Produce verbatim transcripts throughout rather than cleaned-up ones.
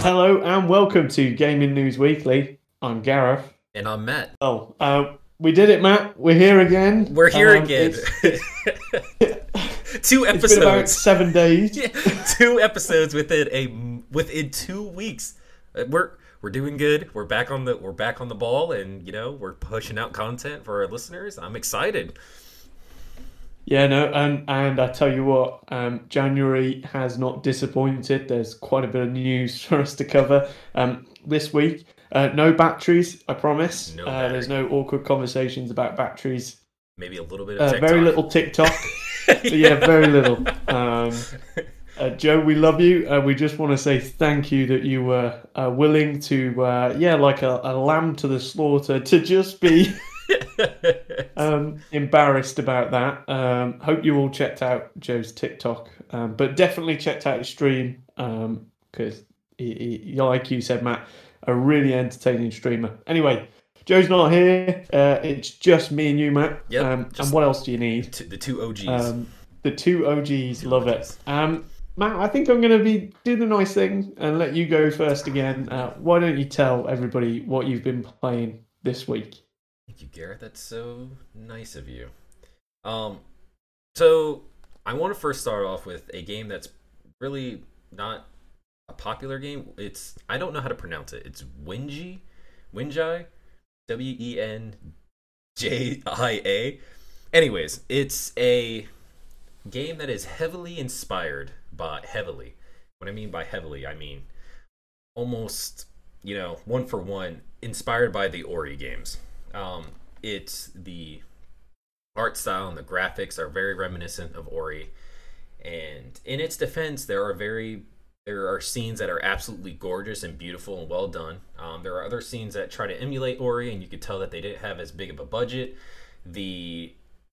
Hello and welcome to Gaming News Weekly. I'm Gareth. And I'm Matt. Oh, uh, we did it, Matt. We're here again. We're here Um, again. It's, it's, two it's been about episodes. seven days. Yeah, two episodes within a within two weeks. Uh, We're we're doing good. We're back on the we're back on the ball, and you know we're pushing out content for our listeners. I'm excited. Yeah, no, and and I tell you what, um, January has not disappointed. There's quite a bit of news for us to cover um, this week. Uh, no batteries, I promise. No Uh, there's battery. no awkward conversations about batteries. Maybe a little bit of Uh, TikTok. very little TikTok. Yeah, very little. Um, uh, Joe, we love you. Uh, we just want to say thank you that you were uh, willing to, uh, yeah, like a, a lamb to the slaughter, to just be um, embarrassed about that. Um, hope you all checked out Joe's TikTok, um, but definitely checked out his stream because, he, he, like you said, Matt, a really entertaining streamer. Anyway, Joe's not here. Uh, it's just me and you, Matt. Yep, Um, just and what else do you need? T- the two O Gs. Um, the two O Gs Two love O it. Gs. Um, Matt, I think I'm going to be do the nice thing and let you go first again. Uh, why don't you tell everybody what you've been playing this week? Thank you, Garrett. That's so nice of you. Um, so I want to first start off with a game that's really not a popular game. It's I don't know how to pronounce it. It's Wenji, Wenjai, W E N J I A. Anyways, it's a game that is heavily inspired by heavily. What I mean by heavily, I mean almost, you know, one for one inspired by the Ori games. Um, it's the art style and the graphics are very reminiscent of Ori. And in its defense, there are very there are scenes that are absolutely gorgeous and beautiful and well done. Um, there are other scenes that try to emulate Ori, and you could tell that they didn't have as big of a budget. The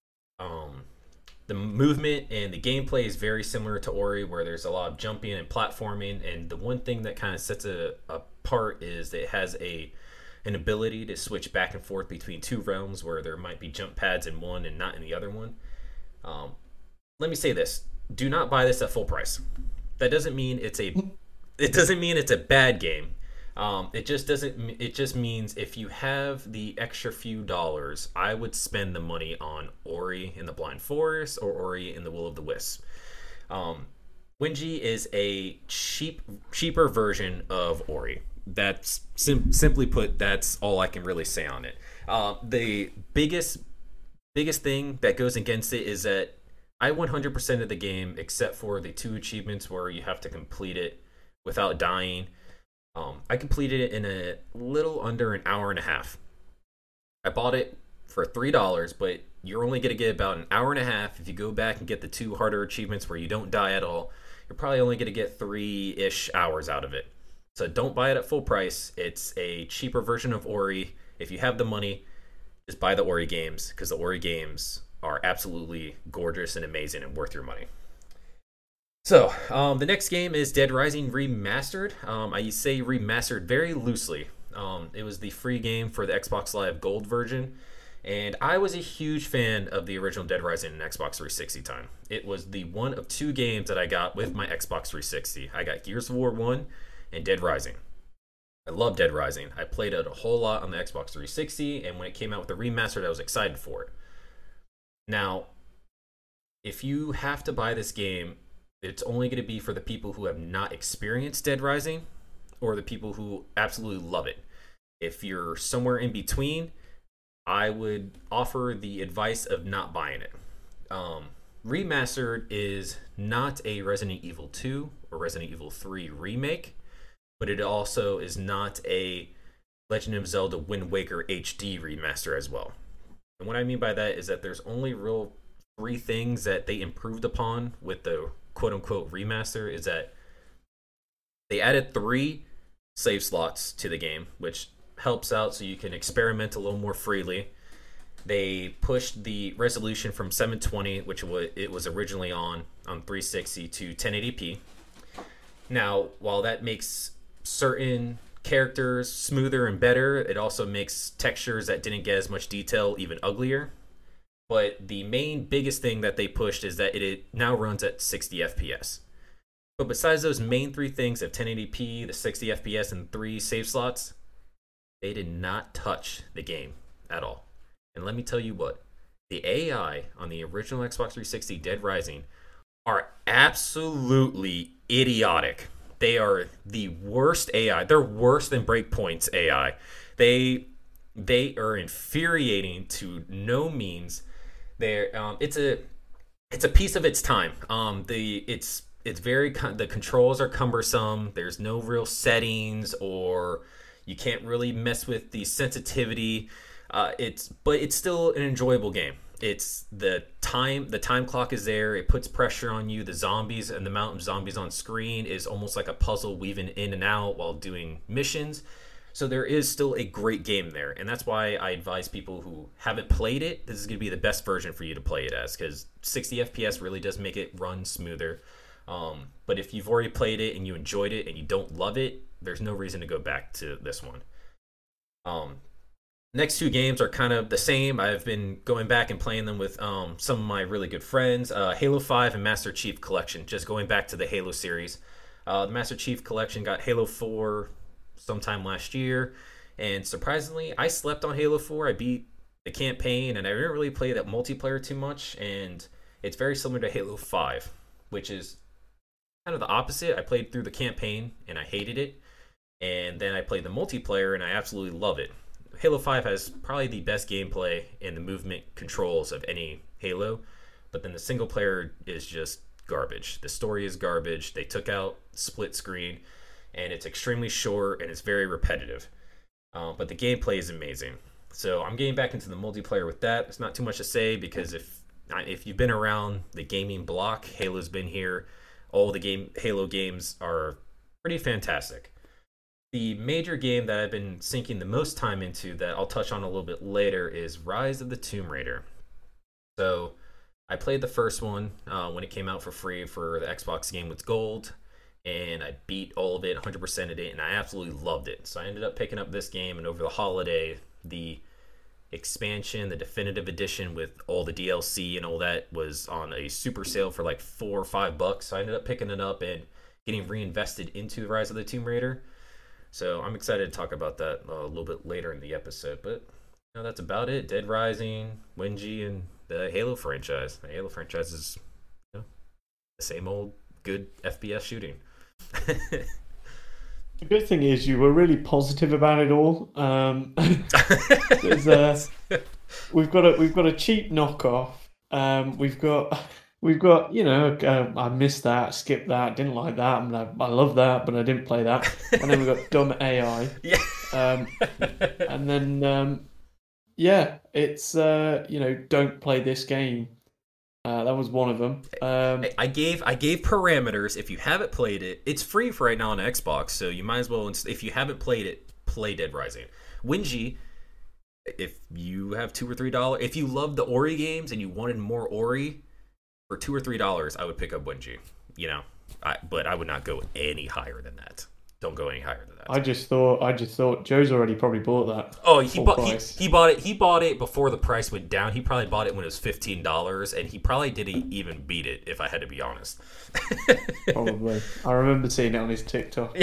um, the movement and the gameplay is very similar to Ori, where there's a lot of jumping and platforming. And the one thing that kind of sets it apart is that it has a an ability to switch back and forth between two realms, where there might be jump pads in one and not in the other one. Um, let me say this: do not buy this at full price. That doesn't mean it's a it doesn't mean it's a bad game. Um, it just doesn't. It just means if you have the extra few dollars, I would spend the money on Ori in the Blind Forest or Ori in the Will of the Wisp. Um, Wenji is a cheap, cheaper version of Ori. That's sim- simply put. That's all I can really say on it. Uh, the biggest, biggest thing that goes against it is that I one hundred percent of the game except for the two achievements where you have to complete it without dying. Um, I completed it in a little under an hour and a half. I bought it for three dollars, but you're only going to get about an hour and a half. If you go back and get the two harder achievements where you don't die at all, you're probably only going to get three-ish hours out of it. So don't buy it at full price. It's a cheaper version of Ori. If you have the money, just buy the Ori games, because the Ori games are absolutely gorgeous and amazing and worth your money. So, um, the next game is Dead Rising Remastered. Um, I say remastered very loosely. Um, it was the free game for the Xbox Live Gold version, and I was a huge fan of the original Dead Rising in Xbox three sixty time. It was the one of two games that I got with my Xbox three sixty. I got Gears of War one and Dead Rising. I love Dead Rising. I played it a whole lot on the Xbox three sixty, and when it came out with the remastered, I was excited for it. Now, if you have to buy this game, it's only going to be for the people who have not experienced Dead Rising or the people who absolutely love it. If you're somewhere in between, I would offer the advice of not buying it. Um, Remastered is not a Resident Evil two or Resident Evil three remake, but it also is not a Legend of Zelda Wind Waker H D remaster as well. And what I mean by that is that there's only real three things that they improved upon with the quote-unquote remaster. Is that they added three save slots to the game, which helps out so you can experiment a little more freely. They pushed the resolution from seven twenty, which it was originally on on three sixty, to ten eighty p. Now, while that makes certain characters smoother and better, it also makes textures that didn't get as much detail even uglier. But the main biggest thing that they pushed is that it now runs at sixty F P S. But besides those main three things of ten eighty p, the sixty F P S, and three save slots, they did not touch the game at all. And let me tell you what, the A I on the original Xbox three sixty Dead Rising are absolutely idiotic. They are the worst A I. They're worse than Breakpoint's A I. They they are infuriating to no means. They're um, it's a it's a piece of its time. Um, the it's it's very the controls are cumbersome. There's no real settings, or you can't really mess with the sensitivity. Uh, it's but it's still an enjoyable game. It's the time the time clock is there. It puts pressure on you. The zombies and the amount of zombies on screen is almost like a puzzle weaving in and out while doing missions. So there is still a great game there, and that's why I advise people who haven't played it, this is going to be the best version for you to play it as, because sixty F P S really does make it run smoother. Um, but if you've already played it and you enjoyed it and you don't love it, there's no reason to go back to this one. Um, next two games are kind of the same. I've been going back and playing them with um, some of my really good friends. Uh, Halo five and Master Chief Collection, just going back to the Halo series. Uh, the Master Chief Collection got Halo four sometime last year, and surprisingly, I slept on Halo four. I beat the campaign, and I didn't really play that multiplayer too much, and it's very similar to Halo five, which is kind of the opposite. I played through the campaign, and I hated it, and then I played the multiplayer, and I absolutely love it. Halo five has probably the best gameplay and the movement controls of any Halo, but then the single player is just garbage. The story is garbage. They took out split screen, and it's extremely short, and it's very repetitive. Uh, but the gameplay is amazing. So I'm getting back into the multiplayer with that. There's not too much to say, because if if you've been around the gaming block, Halo's been here. All the game Halo games are pretty fantastic. The major game that I've been sinking the most time into, that I'll touch on a little bit later, is Rise of the Tomb Raider. So I played the first one uh, when it came out for free for the Xbox Game with Gold, and I beat all of it, one hundred percented it, and I absolutely loved it. So I ended up picking up this game, and over the holiday, the expansion, the definitive edition with all the D L C and all that, was on a super sale for like four or five bucks. So I ended up picking it up and getting reinvested into Rise of the Tomb Raider. So I'm excited to talk about that a little bit later in the episode. But you know, that's about it. Dead Rising, Bungie, and the Halo franchise. The Halo franchise is, you know, the same old good F P S shooting. The good thing is you were really positive about it all. Um, there's a, we've got a we've got a cheap knockoff. Um, we've got we've got you know uh, I missed that, skipped that, didn't like that. I, mean, I, I love that, but I didn't play that. And then we've got dumb A I. Yeah. Um, and then um, yeah, it's uh, you know don't play this game. Uh, that was one of them. Um, I gave I gave parameters. If you haven't played it, it's free for right now on Xbox, so you might as well. If you haven't played it, play Dead Rising. Bungie, if you have two or three dollars, if you love the Ori games and you wanted more Ori for two or three dollars, I would pick up Bungie. You know, I, but I would not go any higher than that. Don't go any higher than that. I just thought I just thought Joe's already probably bought that. Oh, he bought he, he bought it. He bought it before the price went down. He probably bought it when it was fifteen dollars, and he probably didn't even beat it, if I had to be honest. Probably. I remember seeing it on his TikTok.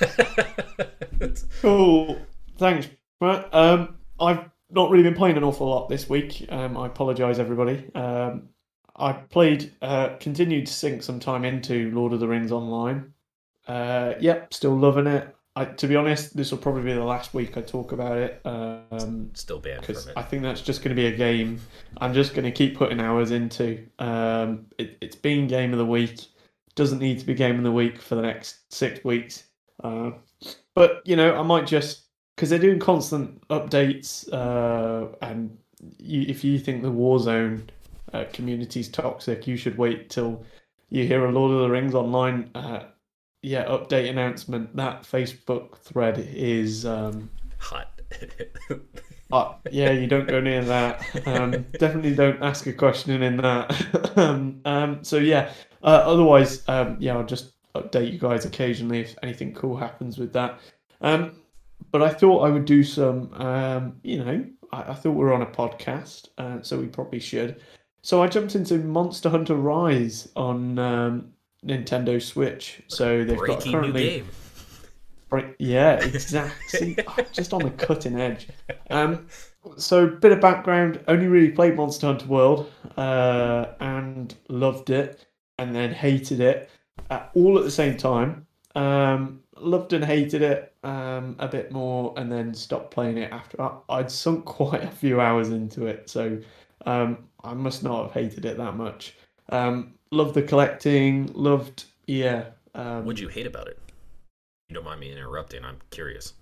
Cool. Thanks, Matt. Um, I've not really been playing an awful lot this week. Um, I apologise, everybody. Um, I played, uh, continued to sink some time into Lord of the Rings Online. Uh, yep, still loving it. I, to be honest, this will probably be the last week I talk about it. Um, Still banned from it. I think that's just going to be a game I'm just going to keep putting hours into. Um, it, it's been game of the week. Doesn't need to be game of the week for the next six weeks. Uh, but, you know, I might just... Because they're doing constant updates, uh, and you, if you think the Warzone uh, community's toxic, you should wait till you hear a Lord of the Rings Online uh, yeah, update announcement. That Facebook thread is um, hot. uh, yeah, you don't go near that. Um, definitely don't ask a question in that. um, um, so yeah, uh, otherwise, um, yeah, I'll just update you guys occasionally if anything cool happens with that. Um, but I thought I would do some, um, you know, I, I thought we were on a podcast, uh, so we probably should. So I jumped into Monster Hunter Rise on um, Nintendo Switch. So they've got Breaking new currently, game. right, yeah, exactly, just on the cutting edge. Um, so bit of background: only really played Monster Hunter World, uh, and loved it, and then hated it, uh, all at the same time. Um, loved and hated it um, a bit more, and then stopped playing it after I, I'd sunk quite a few hours into it. So um, I must not have hated it that much. Um, loved the collecting, loved, yeah. What'd Um, you hate about it? You don't mind me interrupting. I'm curious.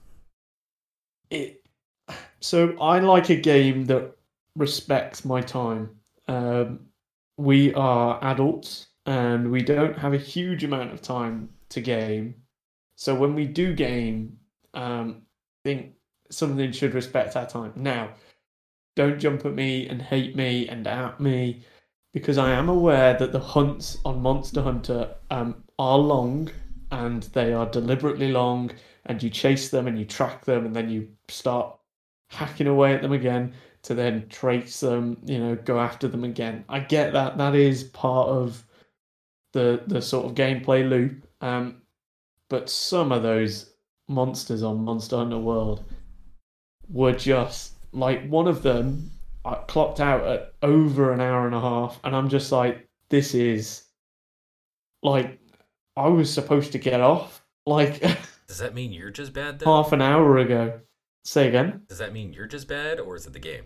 it. So I like a game that respects my time. Um, we are adults and we don't have a huge amount of time to game. So when we do game, um, I think something should respect our time. Now, don't jump at me and hate me and at me because I am aware that the hunts on Monster Hunter um, are long and they are deliberately long, and you chase them and you track them and then you start hacking away at them again to then trace them, you know, go after them again. I get that. That is part of the the sort of gameplay loop. Um, but some of those monsters on Monster Hunter World were just like one of them. I clocked out at over an hour and a half, and I'm just like, this is like I was supposed to get off like Does that mean you're just bad then? half an hour ago. Say again. Does that mean you're just bad, or is it the game?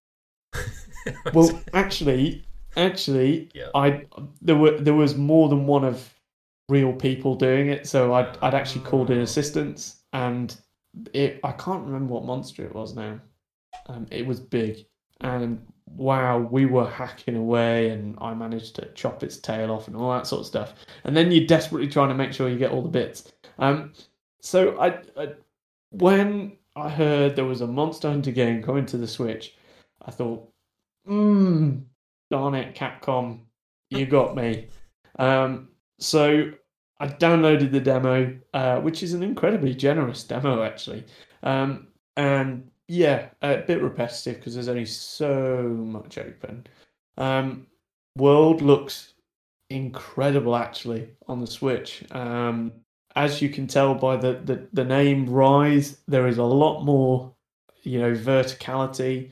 Well, actually, actually, Yeah. I there were there was more than one of real people doing it, so I'd I'd actually called in assistance, and it I can't remember what monster it was now. Um, it was big, and wow, we were hacking away, and I managed to chop its tail off and all that sort of stuff. And then you're desperately trying to make sure you get all the bits. Um, so I, I when I heard there was a Monster Hunter game coming to the Switch, I thought, hmm, darn it, Capcom, you got me. Um, so I downloaded the demo, uh, which is an incredibly generous demo, actually. Um, and yeah, a bit repetitive because there's only so much open. Um, World looks incredible, actually, on the Switch. Um, as you can tell by the, the, the name Rise, there is a lot more, you know, verticality.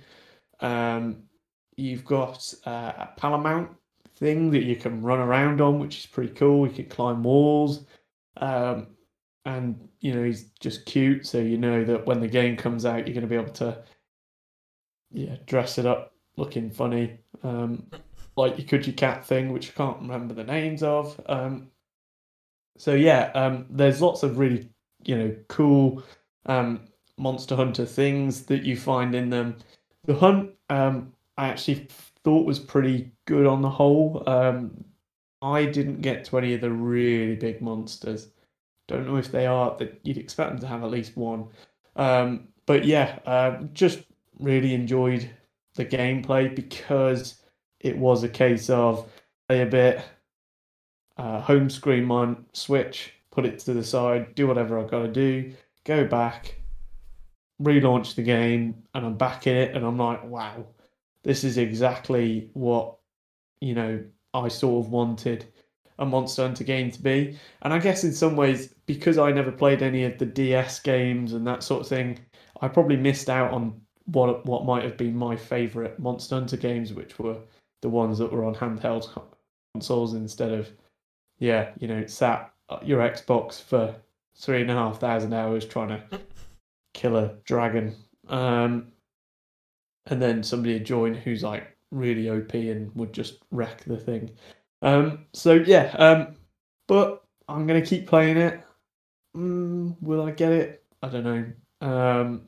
Um, you've got uh, a palamount thing that you can run around on, which is pretty cool. You can climb walls. Um, and, you know, he's just cute. So you know that when the game comes out, you're going to be able to, yeah, dress it up looking funny. Um, like your Could You Cat thing, which I can't remember the names of. Um, so yeah, um, there's lots of really, you know, cool um, Monster Hunter things that you find in them. The hunt, um, I actually thought was pretty good on the whole. Um, I didn't get to any of the really big monsters. Don't know if they are that you'd expect them to have at least one. Um, but yeah, uh, just really enjoyed the gameplay because it was a case of play a bit, uh, home screen my Switch, put it to the side, do whatever I've got to do, go back, relaunch the game, and I'm back in it, and I'm like, wow, this is exactly what, you know, I sort of wanted a Monster Hunter game to be. And I guess in some ways, because I never played any of the D S games and that sort of thing, I probably missed out on what what might have been my favourite Monster Hunter games, which were the ones that were on handheld consoles instead of, yeah, you know, sat at your Xbox for three and a half thousand hours trying to kill a dragon. Um, and then somebody would join who's like really O P and would just wreck the thing. Um, so yeah, um, but I'm gonna keep playing it. Mm, will I get it? I don't know. Um,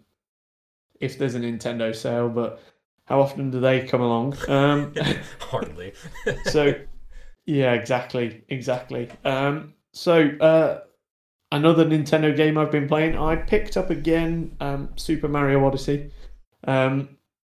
if there's a Nintendo sale, but how often do they come along? Um, Hardly. so yeah, exactly, exactly. Um, so uh, another Nintendo game I've been playing. I picked up again um, Super Mario Odyssey. Um,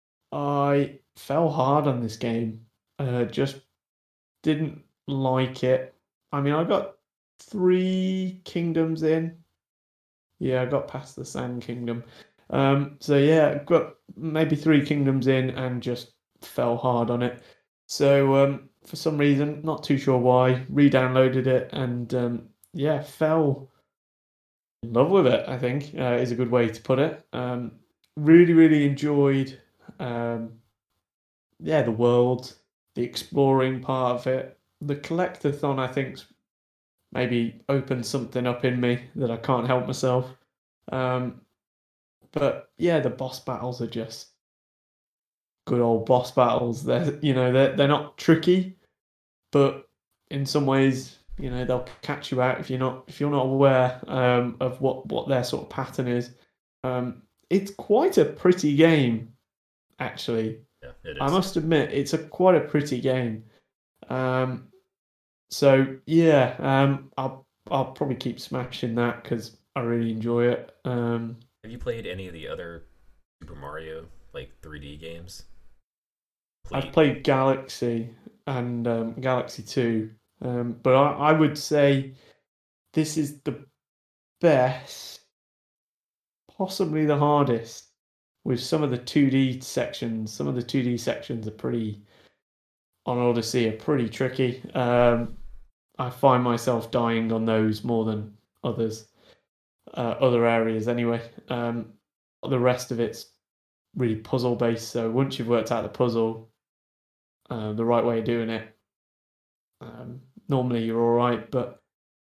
I fell hard on this game. Uh, just didn't like it. I mean, I got three kingdoms in. Yeah, I got past the Sand Kingdom. Um, so yeah, got maybe three kingdoms in and just fell hard on it. So um, for some reason, not too sure why, re-downloaded it and um, yeah, fell in love with it, I think, uh, is a good way to put it. Um, really, really enjoyed, um, yeah, the world, the exploring part of it. The collectathon, I think, maybe opened something up in me that I can't help myself. Um, but yeah, the boss battles are just good old boss battles. They're you know they're they're not tricky, but in some ways, you know, they'll catch you out if you're not if you're not aware um, of what what their sort of pattern is. Um, it's quite a pretty game, actually. Yeah, it I is. must admit, it's a quite a pretty game. Um, so yeah, um, I'll I'll probably keep smashing that because I really enjoy it. Um, Have you played any of the other Super Mario like three D games? I've Played. played Galaxy and um, Galaxy Two, um, but I, I would say this is the best, possibly the hardest, with some of the two D sections. Some of the two D sections are pretty, on Odyssey, are pretty tricky. Um, I find myself dying on those more than others, uh, other areas anyway. Um, the rest of it's really puzzle based. So once you've worked out the puzzle, uh, the right way of doing it, um, normally you're all right. But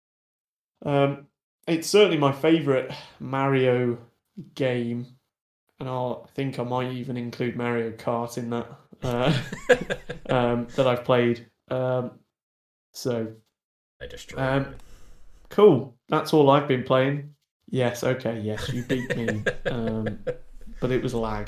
um, it's certainly my favorite Mario game, and I'll, I think I might even include Mario Kart in that uh, um, that I've played. Um, so I destroyed um, mine. cool. That's all I've been playing. Yes, okay, yes, you beat me, um, but it was lag.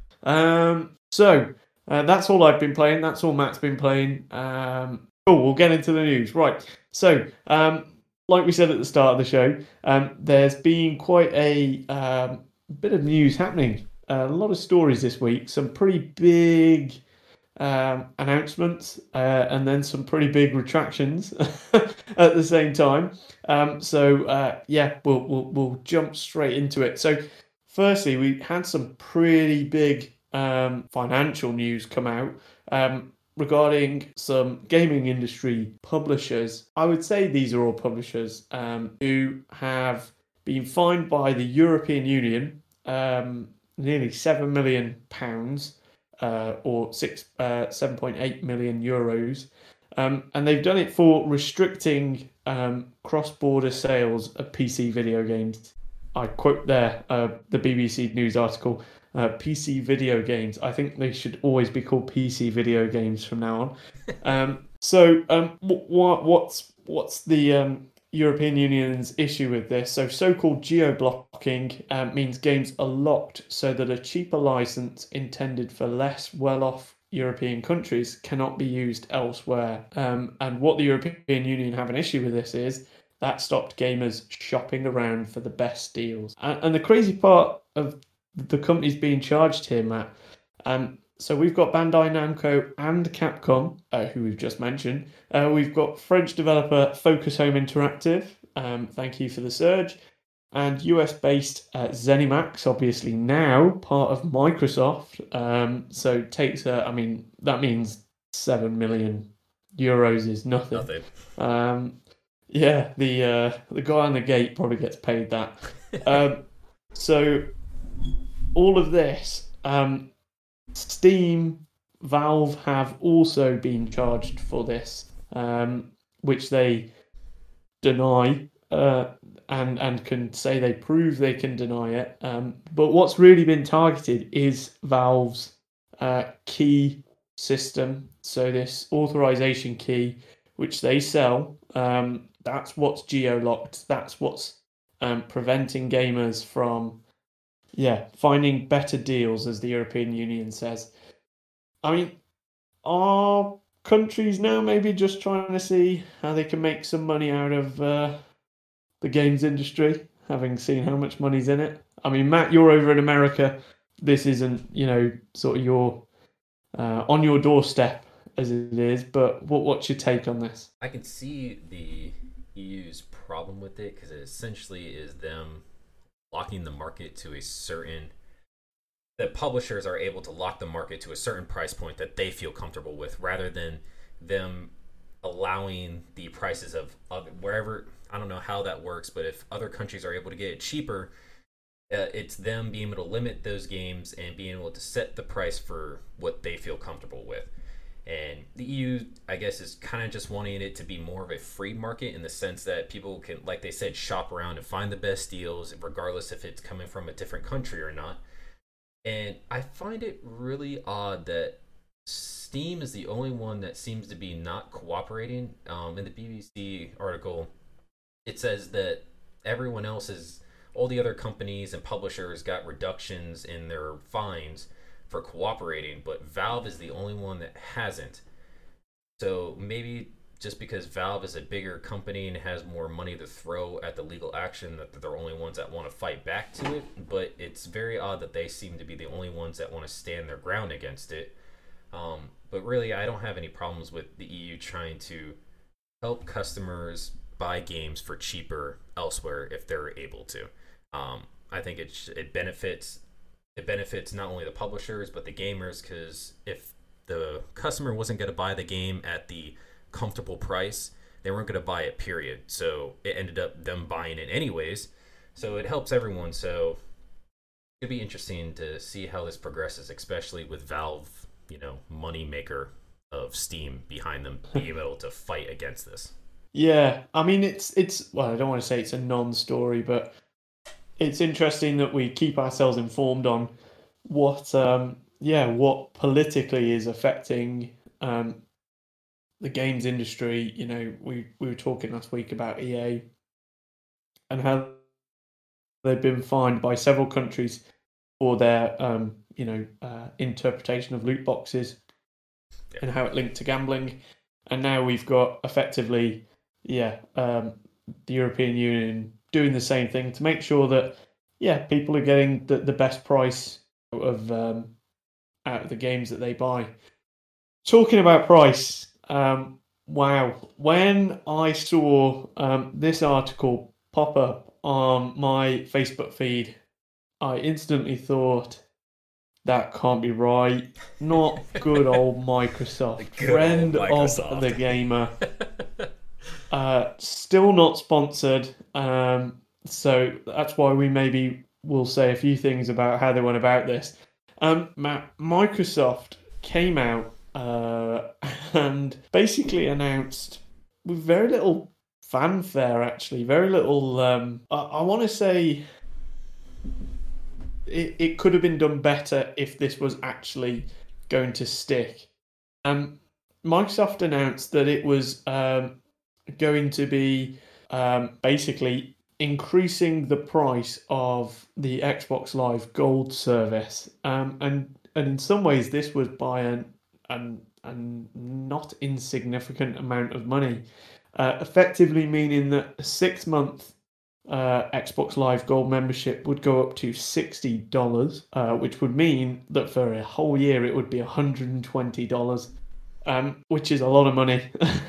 Um, so uh, that's all I've been playing. That's all Matt's been playing. Um, cool. We'll get into the news. Right. So, um, like we said at the start of the show, um, there's been quite a um, bit of news happening. Uh, a lot of stories this week. Some pretty big um, announcements, uh, and then some pretty big retractions at the same time. Um, so uh, yeah, we'll, we'll we'll jump straight into it. So firstly, we had some pretty big um, financial news come out um, regarding some gaming industry publishers. I would say these are all publishers um, who have been fined by the European Union um, nearly seven million pounds uh, or six uh, seven point eight million euros, um, and they've done it for restricting um, cross-border sales of P C video games. I quote there uh, the B B C News article. Uh, P C video games. I think they should always be called P C video games from now on. Um, so, um, what what's what's the um, European Union's issue with this? So, so-called geo-blocking um, means games are locked so that a cheaper license intended for less well-off European countries cannot be used elsewhere. Um, and what the European Union have an issue with this is that stopped gamers shopping around for the best deals. And, and the crazy part of the companies being charged here, Matt. Um, so we've got Bandai Namco and Capcom, uh, who we've just mentioned. Uh, we've got French developer Focus Home Interactive. Um, thank you for the surge. And U S-based uh, ZeniMax, obviously now part of Microsoft. Um, so takes a, I mean, that means seven million euros is nothing. Nothing. Um, yeah, the uh, the guy on the gate probably gets paid that. Um, so all of this, um, Steam, Valve have also been charged for this, um, which they deny uh, and and can say they prove they can deny it. Um, but what's really been targeted is Valve's uh, key system. So this authorization key, which they sell, um, that's what's geo-locked. That's what's um, preventing gamers from yeah, finding better deals, as the European Union says. I mean, are countries now maybe just trying to see how they can make some money out of uh, the games industry, having seen how much money's in it? I mean, Matt, you're over in America. This isn't, you know, sort of your uh, on your doorstep as it is. But what what's your take on this? I can see the E U's problem with it because it essentially is them locking the market to a certain that publishers are able to lock the market to a certain price point that they feel comfortable with rather than them allowing the prices of other, wherever, I don't know how that works, but if other countries are able to get it cheaper, uh, it's them being able to limit those games and being able to set the price for what they feel comfortable with. And the E U, I guess, is kind of just wanting it to be more of a free market in the sense that people can, like they said, shop around and find the best deals, regardless if it's coming from a different country or not. And I find it really odd that Steam is the only one that seems to be not cooperating. Um, in the B B C article, it says that everyone else is, all the other companies and publishers got reductions in their fines for cooperating, but Valve is the only one that hasn't. So maybe just because Valve is a bigger company and has more money to throw at the legal action, that they're the only ones that want to fight back to it. But it's very odd that they seem to be the only ones that want to stand their ground against it. Um, but really, I don't have any problems with the E U trying to help customers buy games for cheaper elsewhere if they're able to. Um, I think it sh- it benefits it benefits not only the publishers but the gamers, because if the customer wasn't going to buy the game at the comfortable price, they weren't going to buy it, period. So it ended up them buying it anyways. So it helps everyone. So it'd be interesting to see how this progresses, especially with Valve, you know, money maker of Steam behind them being able to fight against this. Yeah, I mean, it's it's well, I don't want to say it's a non-story, but it's interesting that we keep ourselves informed on what, um, yeah, what politically is affecting um, the games industry. You know, we we were talking last week about E A and how they've been fined by several countries for their, um, you know, uh, interpretation of loot boxes yeah. and how it linked to gambling. And now we've got effectively, yeah, um, the European Union doing the same thing to make sure that, yeah, people are getting the, the best price of um, out of the games that they buy. Talking about price, um, wow, when I saw um, this article pop up on my Facebook feed, I instantly thought, that can't be right. Not good old Microsoft. Good Friend old Microsoft. Of the gamer. Uh, still not sponsored. Um, so that's why we maybe will say a few things about how they went about this. Um, Matt, Microsoft came out uh, and basically announced with very little fanfare, actually, very little. Um, I, I want to say it, it could have been done better if this was actually going to stick. Um, Microsoft announced that it was um, going to be um, basically increasing the price of the Xbox Live Gold service, um, and and in some ways this was by an an, an not insignificant amount of money, uh, effectively meaning that a six month uh, Xbox Live Gold membership would go up to sixty dollars, uh, which would mean that for a whole year it would be one hundred and twenty dollars, um, which is a lot of money.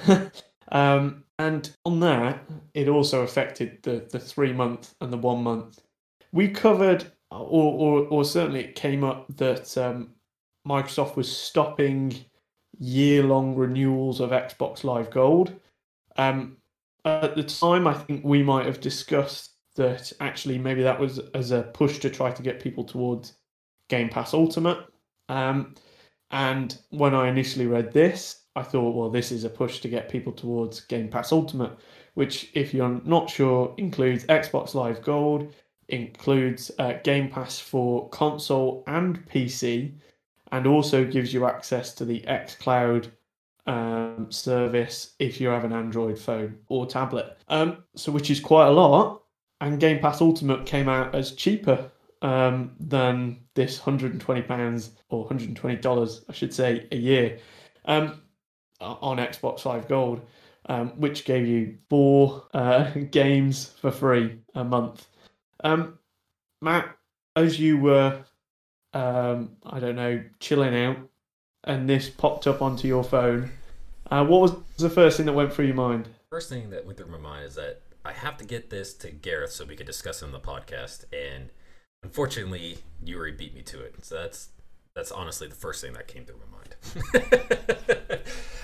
um, And on that, it also affected the, the three month and the one month. We covered, or or, or certainly it came up that um, Microsoft was stopping year long renewals of Xbox Live Gold. Um, at the time, I think we might have discussed that actually maybe that was as a push to try to get people towards Game Pass Ultimate. Um, and when I initially read this, I thought, well, this is a push to get people towards Game Pass Ultimate, which, if you're not sure, includes Xbox Live Gold, includes uh, Game Pass for console and P C, and also gives you access to the xCloud um, service if you have an Android phone or tablet. Um, so, which is quite a lot. And Game Pass Ultimate came out as cheaper um, than this one hundred and twenty pounds or one hundred and twenty dollars, I should say, a year. Um, on Xbox Live Gold, um, which gave you four uh, games for free a month. Um, Matt, as you were, um, I don't know, chilling out, and this popped up onto your phone, uh, what was the first thing that went through your mind? First thing that went through my mind is that I have to get this to Gareth so we could discuss it on the podcast, and unfortunately, Yuri beat me to it. So that's that's honestly the first thing that came through my mind.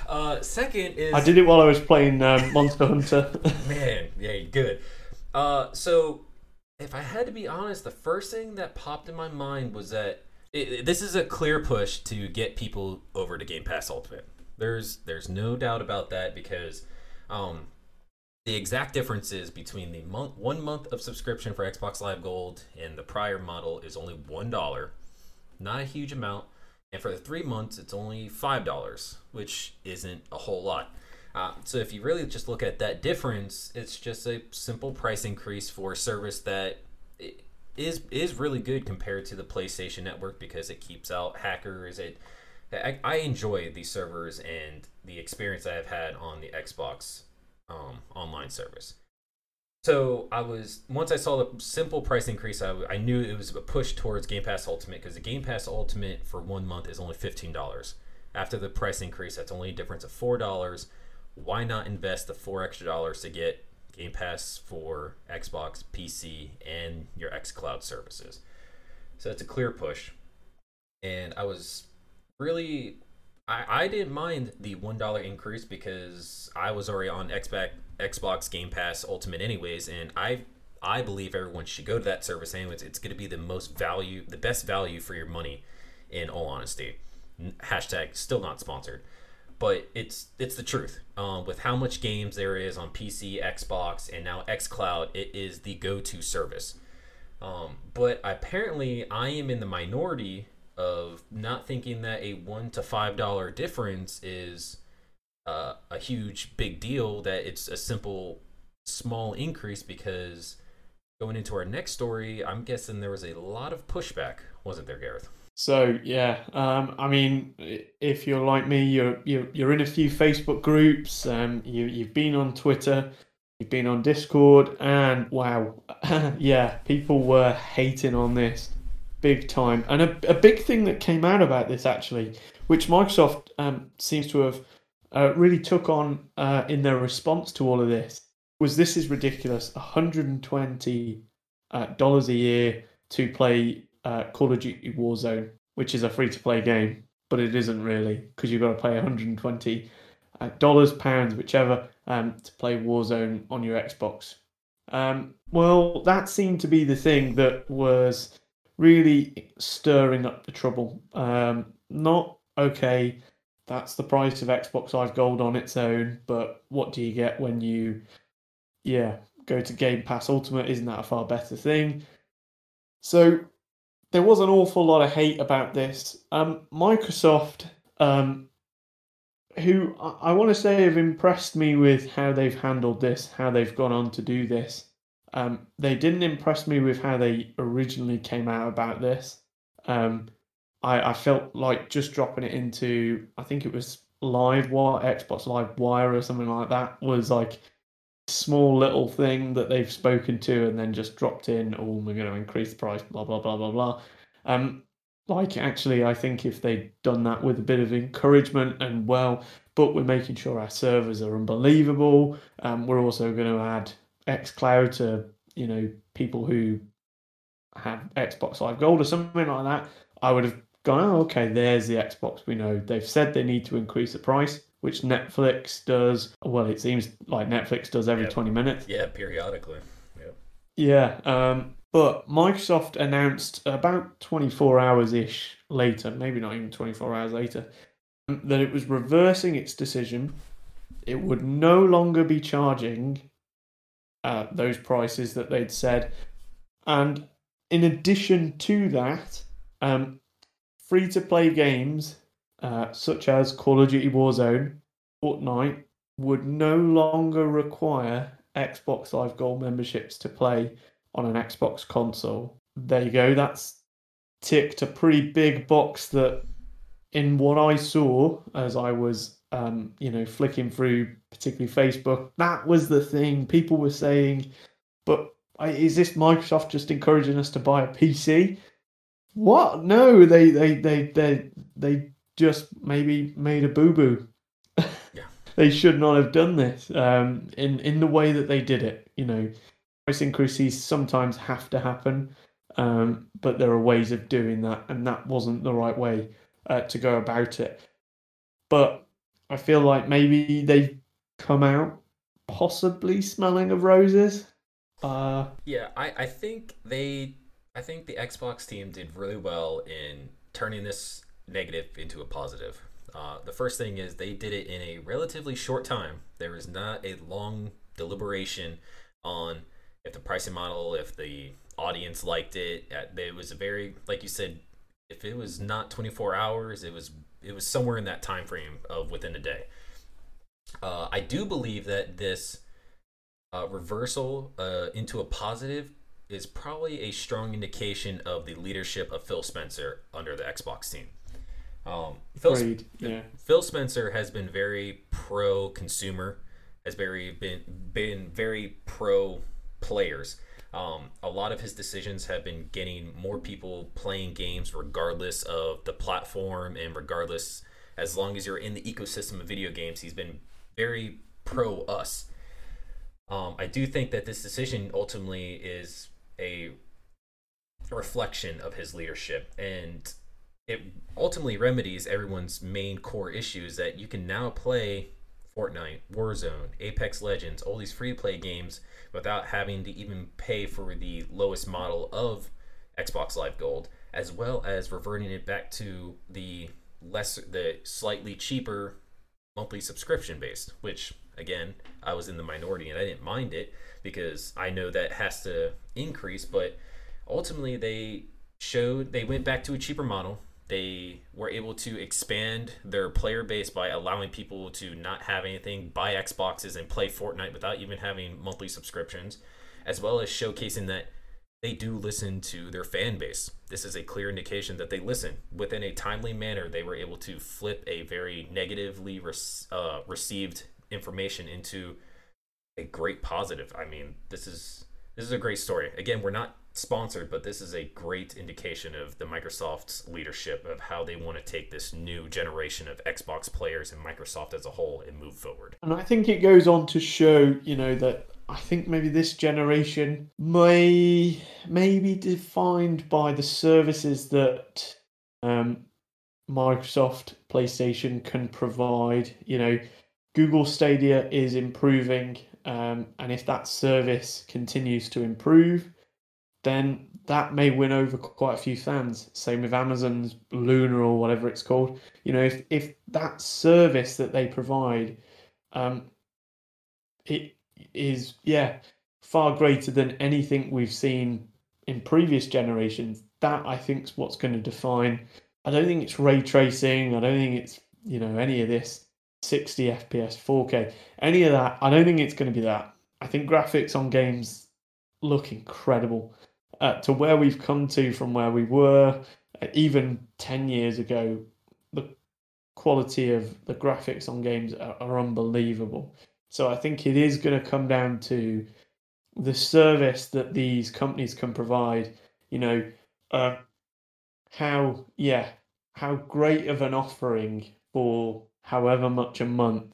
Uh, second is I did it while I was playing um, Monster Hunter. man, yeah, good. Uh, so if I had to be honest, the first thing that popped in my mind was that it, it- this is a clear push to get people over to Game Pass Ultimate. There's there's no doubt about that because um, the exact differences between the month one month of subscription for Xbox Live Gold and the prior model is only one dollar, not a huge amount, and for the three months it's only five dollars, which isn't a whole lot. Uh, so if you really just look at that difference, it's just a simple price increase for a service that i- is is really good compared to the PlayStation Network because it keeps out hackers. It I, I enjoy these servers and the experience I have had on the Xbox um, online service. So I was once I saw the simple price increase, I, I knew it was a push towards Game Pass Ultimate because the Game Pass Ultimate for one month is only fifteen dollars. After the price increase, that's only a difference of four dollars. Why not invest the four extra dollars to get Game Pass for Xbox, P C, and your xCloud services? So it's a clear push, and I was really I, I didn't mind the one dollar increase because I was already on Xbox Xbox Game Pass Ultimate anyways, and I I believe everyone should go to that service anyways. It's going to be the most value, the best value for your money, in all honesty. Hashtag still not sponsored, but it's it's the truth. Um, with how much games there is on P C, Xbox, and now xCloud, it is the go-to service. Um, but apparently, I am in the minority of not thinking that a one to five dollar difference is uh, a huge big deal. That it's a simple small increase because going into our next story, I'm guessing there was a lot of pushback, wasn't there, Gareth? So yeah, um, I mean, if you're like me, you're you're you're in a few Facebook groups. Um, you you've been on Twitter, you've been on Discord, and wow, yeah, people were hating on this big time. And a, a big thing that came out about this actually, which Microsoft um, seems to have uh, really took on uh, in their response to all of this, was this is ridiculous. one hundred twenty uh, dollars a year to play uh, Call of Duty Warzone, which is a free-to-play game, but it isn't really because you've got to pay one hundred twenty dollars, pounds, whichever, um, to play Warzone on your Xbox. Um, well, that seemed to be the thing that was really stirring up the trouble. Um, not okay. That's the price of Xbox Live Gold on its own, but what do you get when you, yeah, go to Game Pass Ultimate? Isn't that a far better thing? So there was an awful lot of hate about this. Um, Microsoft, um, who I, I want to say have impressed me with how they've handled this, how they've gone on to do this. Um, they didn't impress me with how they originally came out about this. Um, I, I felt like just dropping it into, I think it was Live Wire, Xbox Live Wire or something like that, was like a small little thing that they've spoken to and then just dropped in, oh, we're going to increase the price, blah, blah, blah, blah, blah. Um, like, actually, I think if they'd done that with a bit of encouragement and, well, but we're making sure our servers are unbelievable, um, we're also going to add xCloud to, you know, people who have Xbox Live Gold or something like that, I would have gone, oh, okay, there's the Xbox we know. They've said they need to increase the price, which Netflix does. Well, it seems like Netflix does every Yep. twenty minutes. Yeah, periodically. Yep. Yeah, um, but Microsoft announced about twenty-four hours-ish later, maybe not even twenty-four hours later, that it was reversing its decision. It would no longer be charging uh, those prices that they'd said. And in addition to that, um, free-to-play games uh, such as Call of Duty Warzone, Fortnite, would no longer require Xbox Live Gold memberships to play on an Xbox console. There you go. That's ticked a pretty big box that, in what I saw as I was, um, you know, flicking through, particularly Facebook, that was the thing people were saying. But is this Microsoft just encouraging us to buy a P C? What? No, they they they they they just maybe made a boo boo. Yeah. They should not have done this um, in in the way that they did it. You know, price increases sometimes have to happen, um, but there are ways of doing that, and that wasn't the right way uh, to go about it. But I feel like maybe they've come out possibly smelling of roses. Uh, Yeah, I, I think they I think the Xbox team did really well in turning this negative into a positive. Uh, the first thing is they did it in a relatively short time. There was not a long deliberation on if the pricing model, if the audience liked it. Uh, It was a very, like you said, if it was not twenty-four hours, it was it was somewhere in that time frame of within a day. Uh, I do believe that this uh, reversal uh, into a positive is probably a strong indication of the leadership of Phil Spencer under the Xbox team. Um, Phil, Agreed. Yeah. Phil Spencer has been very pro consumer, has very been been very pro players. Um, a lot of his decisions have been getting more people playing games regardless of the platform and regardless as long as you're in the ecosystem of video games. He's been very pro us. Um, I do think that this decision ultimately is a reflection of his leadership, and it ultimately remedies everyone's main core issues that you can now play Fortnite, Warzone, Apex Legends, all these free play games without having to even pay for the lowest model of Xbox Live Gold, as well as reverting it back to the less the slightly cheaper monthly subscription based, which again, I was in the minority and I didn't mind it because I know that has to increase, but ultimately they showed they went back to a cheaper model. They were able to expand their player base by allowing people to not have anything, buy Xboxes and play Fortnite without even having monthly subscriptions, as well as showcasing that they do listen to their fan base. This is a clear indication that they listen. Within a timely manner, they were able to flip a very negatively re- uh, received information into a great positive. I mean, this is this is a great story. Again, we're not sponsored, but this is a great indication of the Microsoft's leadership of how they want to take this new generation of Xbox players and Microsoft as a whole and move forward. And I think it goes on to show, you know, that I think maybe this generation may may be defined by the services that um, Microsoft, PlayStation can provide. You know, Google Stadia is improving, um, and if that service continues to improve, then that may win over quite a few fans. Same with Amazon's Luna or whatever it's called. You know, if if that service that they provide, um, it is yeah far greater than anything we've seen in previous generations. That I think is what's going to define. I don't think it's ray tracing. I don't think it's you know any of this sixty F P S, four K, any of that. I don't think it's going to be that. I think graphics on games look incredible. Uh, to where we've come to from where we were uh, even ten years ago, the quality of the graphics on games are, are unbelievable. So I think it is going to come down to the service that these companies can provide. You know, uh, how yeah, how great of an offering for however much a month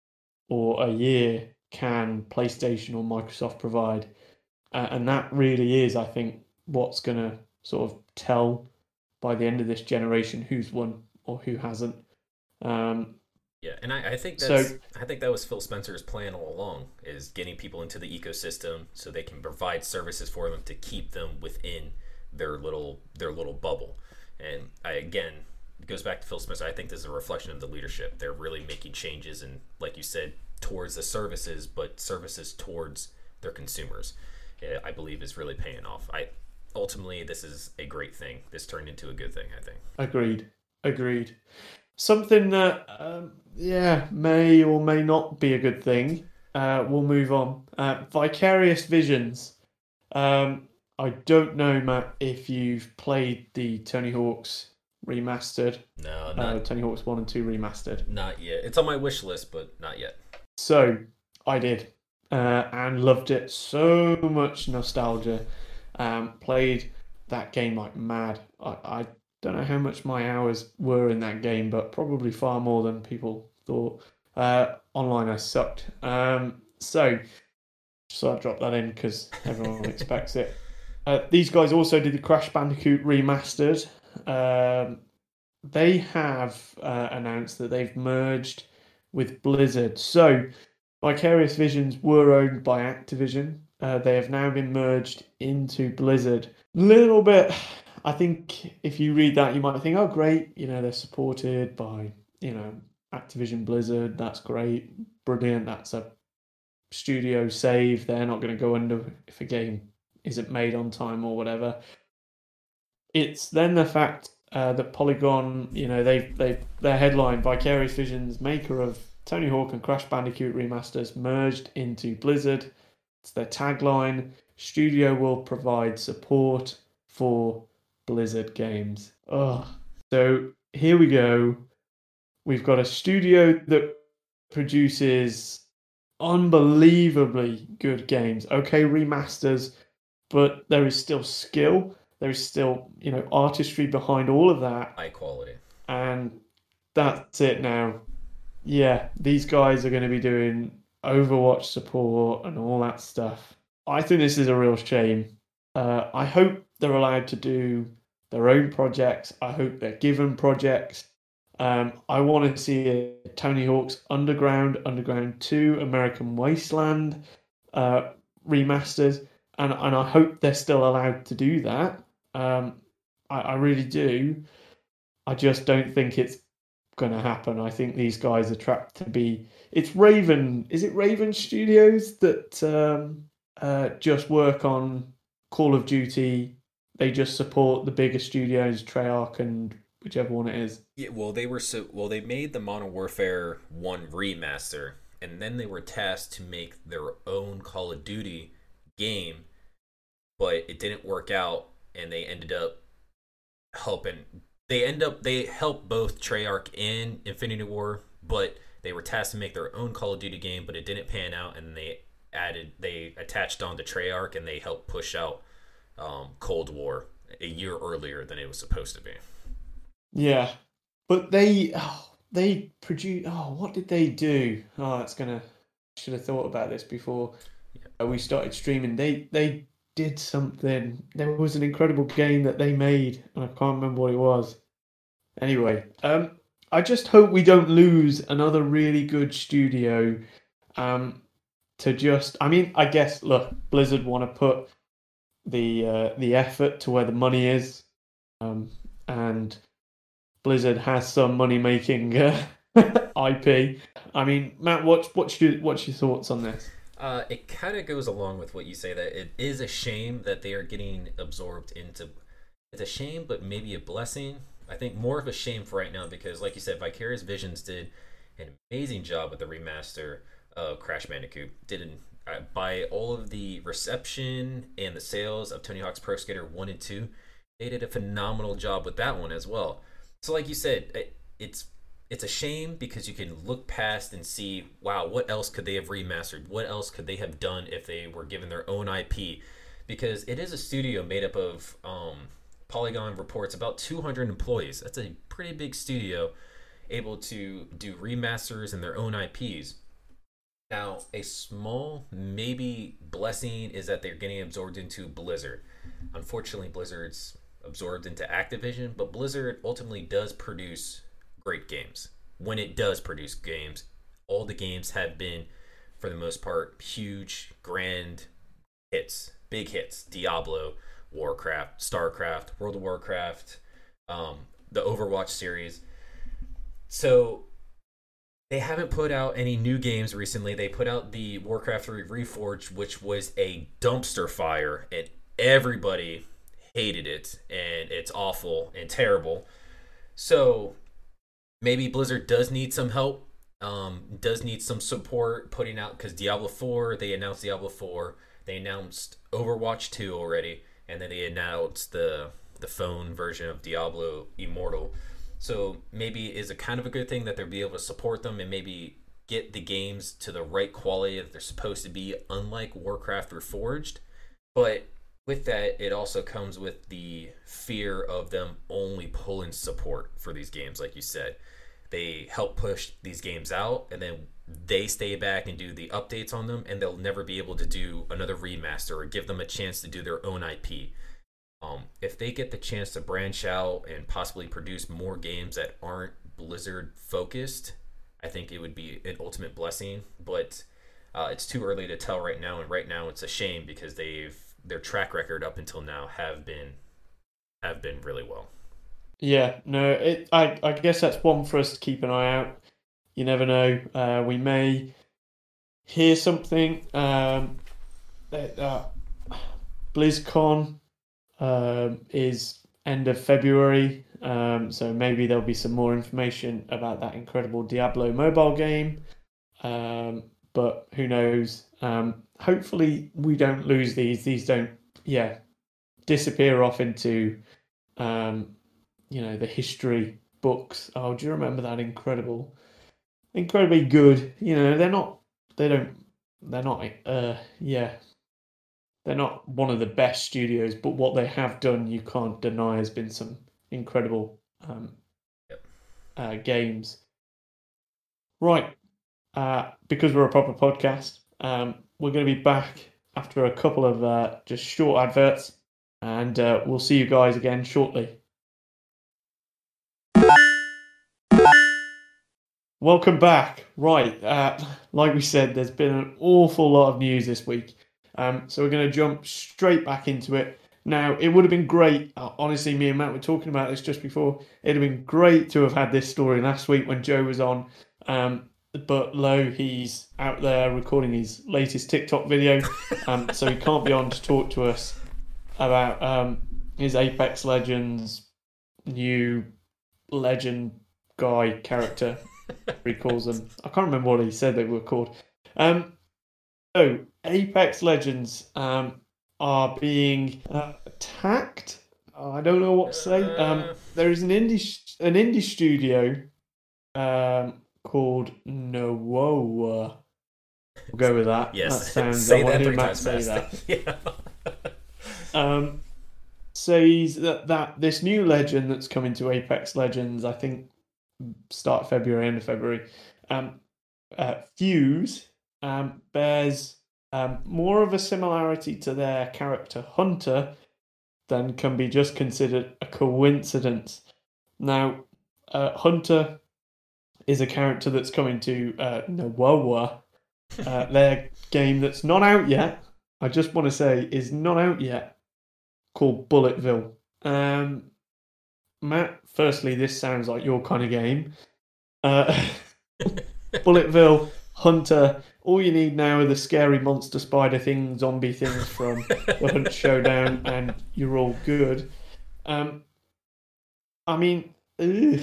or a year can PlayStation or Microsoft provide. Uh, and that really is, I think, what's going to sort of tell by the end of this generation who's won or who hasn't. Um, Yeah, and I, I think so that's I think that was Phil Spencer's plan all along, is getting people into the ecosystem so they can provide services for them to keep them within their little their little bubble. And I again it goes back to Phil Spencer. I think this is a reflection of the leadership. They're really making changes and, like you said, towards the services, but services towards their consumers. uh, I believe is really paying off. I ultimately this is a great thing. This turned into a good thing, I think. agreed, agreed. Something that, um, yeah, may or may not be a good thing. Uh, we'll move on. Uh, Vicarious Visions. Um, I don't know, Matt, if you've played the Tony Hawk's remastered, No, uh, not Tony Hawk's one and two remastered. not yet. It's on my wish list, but not yet. So I did, uh, and loved it. So much nostalgia. Um, played that game like mad. I, I don't know how much my hours were in that game, but probably far more than people thought. Uh, online, I sucked. Um, so, so I dropped that in because everyone expects it. Uh, these guys also did the Crash Bandicoot remastered. Um, they have uh, announced that they've merged with Blizzard. So, Vicarious Visions were owned by Activision. Uh, they have now been merged into Blizzard. Little bit, I think, if you read that, you might think, oh, great, you know, they're supported by, you know, Activision Blizzard. That's great, brilliant. That's a studio save. They're not going to go under if a game isn't made on time or whatever. It's then the fact uh, that Polygon, you know, they they their headline, Vicarious Visions, maker of Tony Hawk and Crash Bandicoot remasters, merged into Blizzard. It's their tagline. Studio will provide support for Blizzard games. Oh, so here we go. We've got a studio that produces unbelievably good games. Okay, remasters, but there is still skill. There is still, you know, artistry behind all of that. High quality. And that's it now. Yeah, these guys are going to be doing Overwatch support and all that stuff. I think this is a real shame. Uh, I hope they're allowed to do their own projects. I hope they're given projects. Um, I want to see a Tony Hawk's Underground, Underground two, American Wasteland uh, remasters, and, and I hope they're still allowed to do that. Um, I, I really do. I just don't think it's going to happen. I think these guys are trapped to be. It's Raven. Is it Raven Studios that um, uh, just work on Call of Duty? They just support the bigger studios, Treyarch and whichever one it is. Yeah, well, they were so well. They made the Modern Warfare one remaster, and then they were tasked to make their own Call of Duty game, but it didn't work out, and they ended up helping. They end up they helped both Treyarch and Infinity War, but they were tasked to make their own Call of Duty game, but it didn't pan out, and they added they attached on to Treyarch, and they helped push out um, Cold War a year earlier than it was supposed to be. Yeah, but they oh, they produce. Oh, what did they do? Oh, that's gonna. Should have thought about this before yeah. we started streaming. They they did something. There was an incredible game that they made, and I can't remember what it was. Anyway, um, I just hope we don't lose another really good studio. Um, to just, I mean, I guess look, Blizzard want to put the uh, the effort to where the money is, um, and Blizzard has some money making uh, I P. I mean, Matt, what what's your what's your thoughts on this? Uh, it kind of goes along with what you say, that it is a shame that they are getting absorbed into. It's a shame, but maybe a blessing. I think more of a shame for right now because, like you said, Vicarious Visions did an amazing job with the remaster of Crash Bandicoot. Did an, uh, by all of the reception and the sales of Tony Hawk's Pro Skater one and two, they did a phenomenal job with that one as well. So like you said, it, it's it's a shame because you can look past and see, wow, what else could they have remastered? What else could they have done if they were given their own I P? Because it is a studio made up of, um, Polygon reports, about two hundred employees. That's a pretty big studio able to do remasters and their own I Ps. Now, a small, maybe, blessing is that they're getting absorbed into Blizzard. Unfortunately, Blizzard's absorbed into Activision, but Blizzard ultimately does produce great games. When it does produce games, all the games have been, for the most part, huge, grand hits, big hits. Diablo, Warcraft, Starcraft, World of Warcraft, um, the Overwatch series. So they haven't put out any new games recently. They put out the Warcraft three Reforged, which was a dumpster fire, and everybody hated it, and it's awful and terrible. So maybe Blizzard does need some help, um, does need some support putting out, because Diablo four, they announced Diablo four, they announced Overwatch two already, and then they announced the the phone version of Diablo Immortal. So maybe it's a kind of a good thing that they'll be able to support them and maybe get the games to the right quality that they're supposed to be, unlike Warcraft Reforged. But with that, it also comes with the fear of them only pulling support for these games, like you said. They help push these games out, and then they stay back and do the updates on them, and they'll never be able to do another remaster or give them a chance to do their own I P. Um, if they get the chance to branch out and possibly produce more games that aren't Blizzard focused, I think it would be an ultimate blessing, but uh, it's too early to tell right now. And right now, it's a shame because they've their track record up until now have been have been really well. Yeah, no, it. I I guess that's one for us to keep an eye out. You never know. Uh, we may hear something. Um, that, uh, BlizzCon um, is end of February, um, so maybe there'll be some more information about that incredible Diablo mobile game. Um, but who knows? Um, hopefully, we don't lose these. These don't, yeah, disappear off into, um, you know, the history books. Oh, do you remember that incredible, incredibly good? You know, they're not. They don't. They're not. Uh, yeah. They're not one of the best studios, but what they have done, you can't deny, has been some incredible um, Yep. uh, games. Right, uh, because we're a proper podcast, um, we're going to be back after a couple of uh, just short adverts, and uh, we'll see you guys again shortly. Welcome back. Right, uh, like we said, there's been an awful lot of news this week. Um, so we're going to jump straight back into it. Now, it would have been great. Uh, honestly, me and Matt were talking about this just before. It'd have been great to have had this story last week when Joe was on. Um, but Lo, he's out there recording his latest TikTok video. Um, so he can't be on to talk to us about um, his Apex Legends new legend guy character. He calls them. I can't remember what he said they were called. Um, so, Apex Legends um, are being uh, attacked. Oh, I don't know what to say. Um, there is an indie an indie studio um, called Nowoa. We'll go with that. Yes, that sounds. say I want that to three hear Matt times say fast. that. Yeah. um, says that that this new legend that's coming to Apex Legends, I think, start of February, end of February. Um, uh, Fuse. Um, bears um, more of a similarity to their character Hunter than can be just considered a coincidence. Now, uh, Hunter is a character that's coming to uh, Nowoa, uh, their game that's not out yet. I just want to say is not out yet, called Bulletville. Um, Matt, firstly, this sounds like your kind of game. Uh, Bulletville, Hunter. All you need now are the scary monster spider thing, zombie things from the Hunt Showdown, and you're all good. Um, I mean, ugh.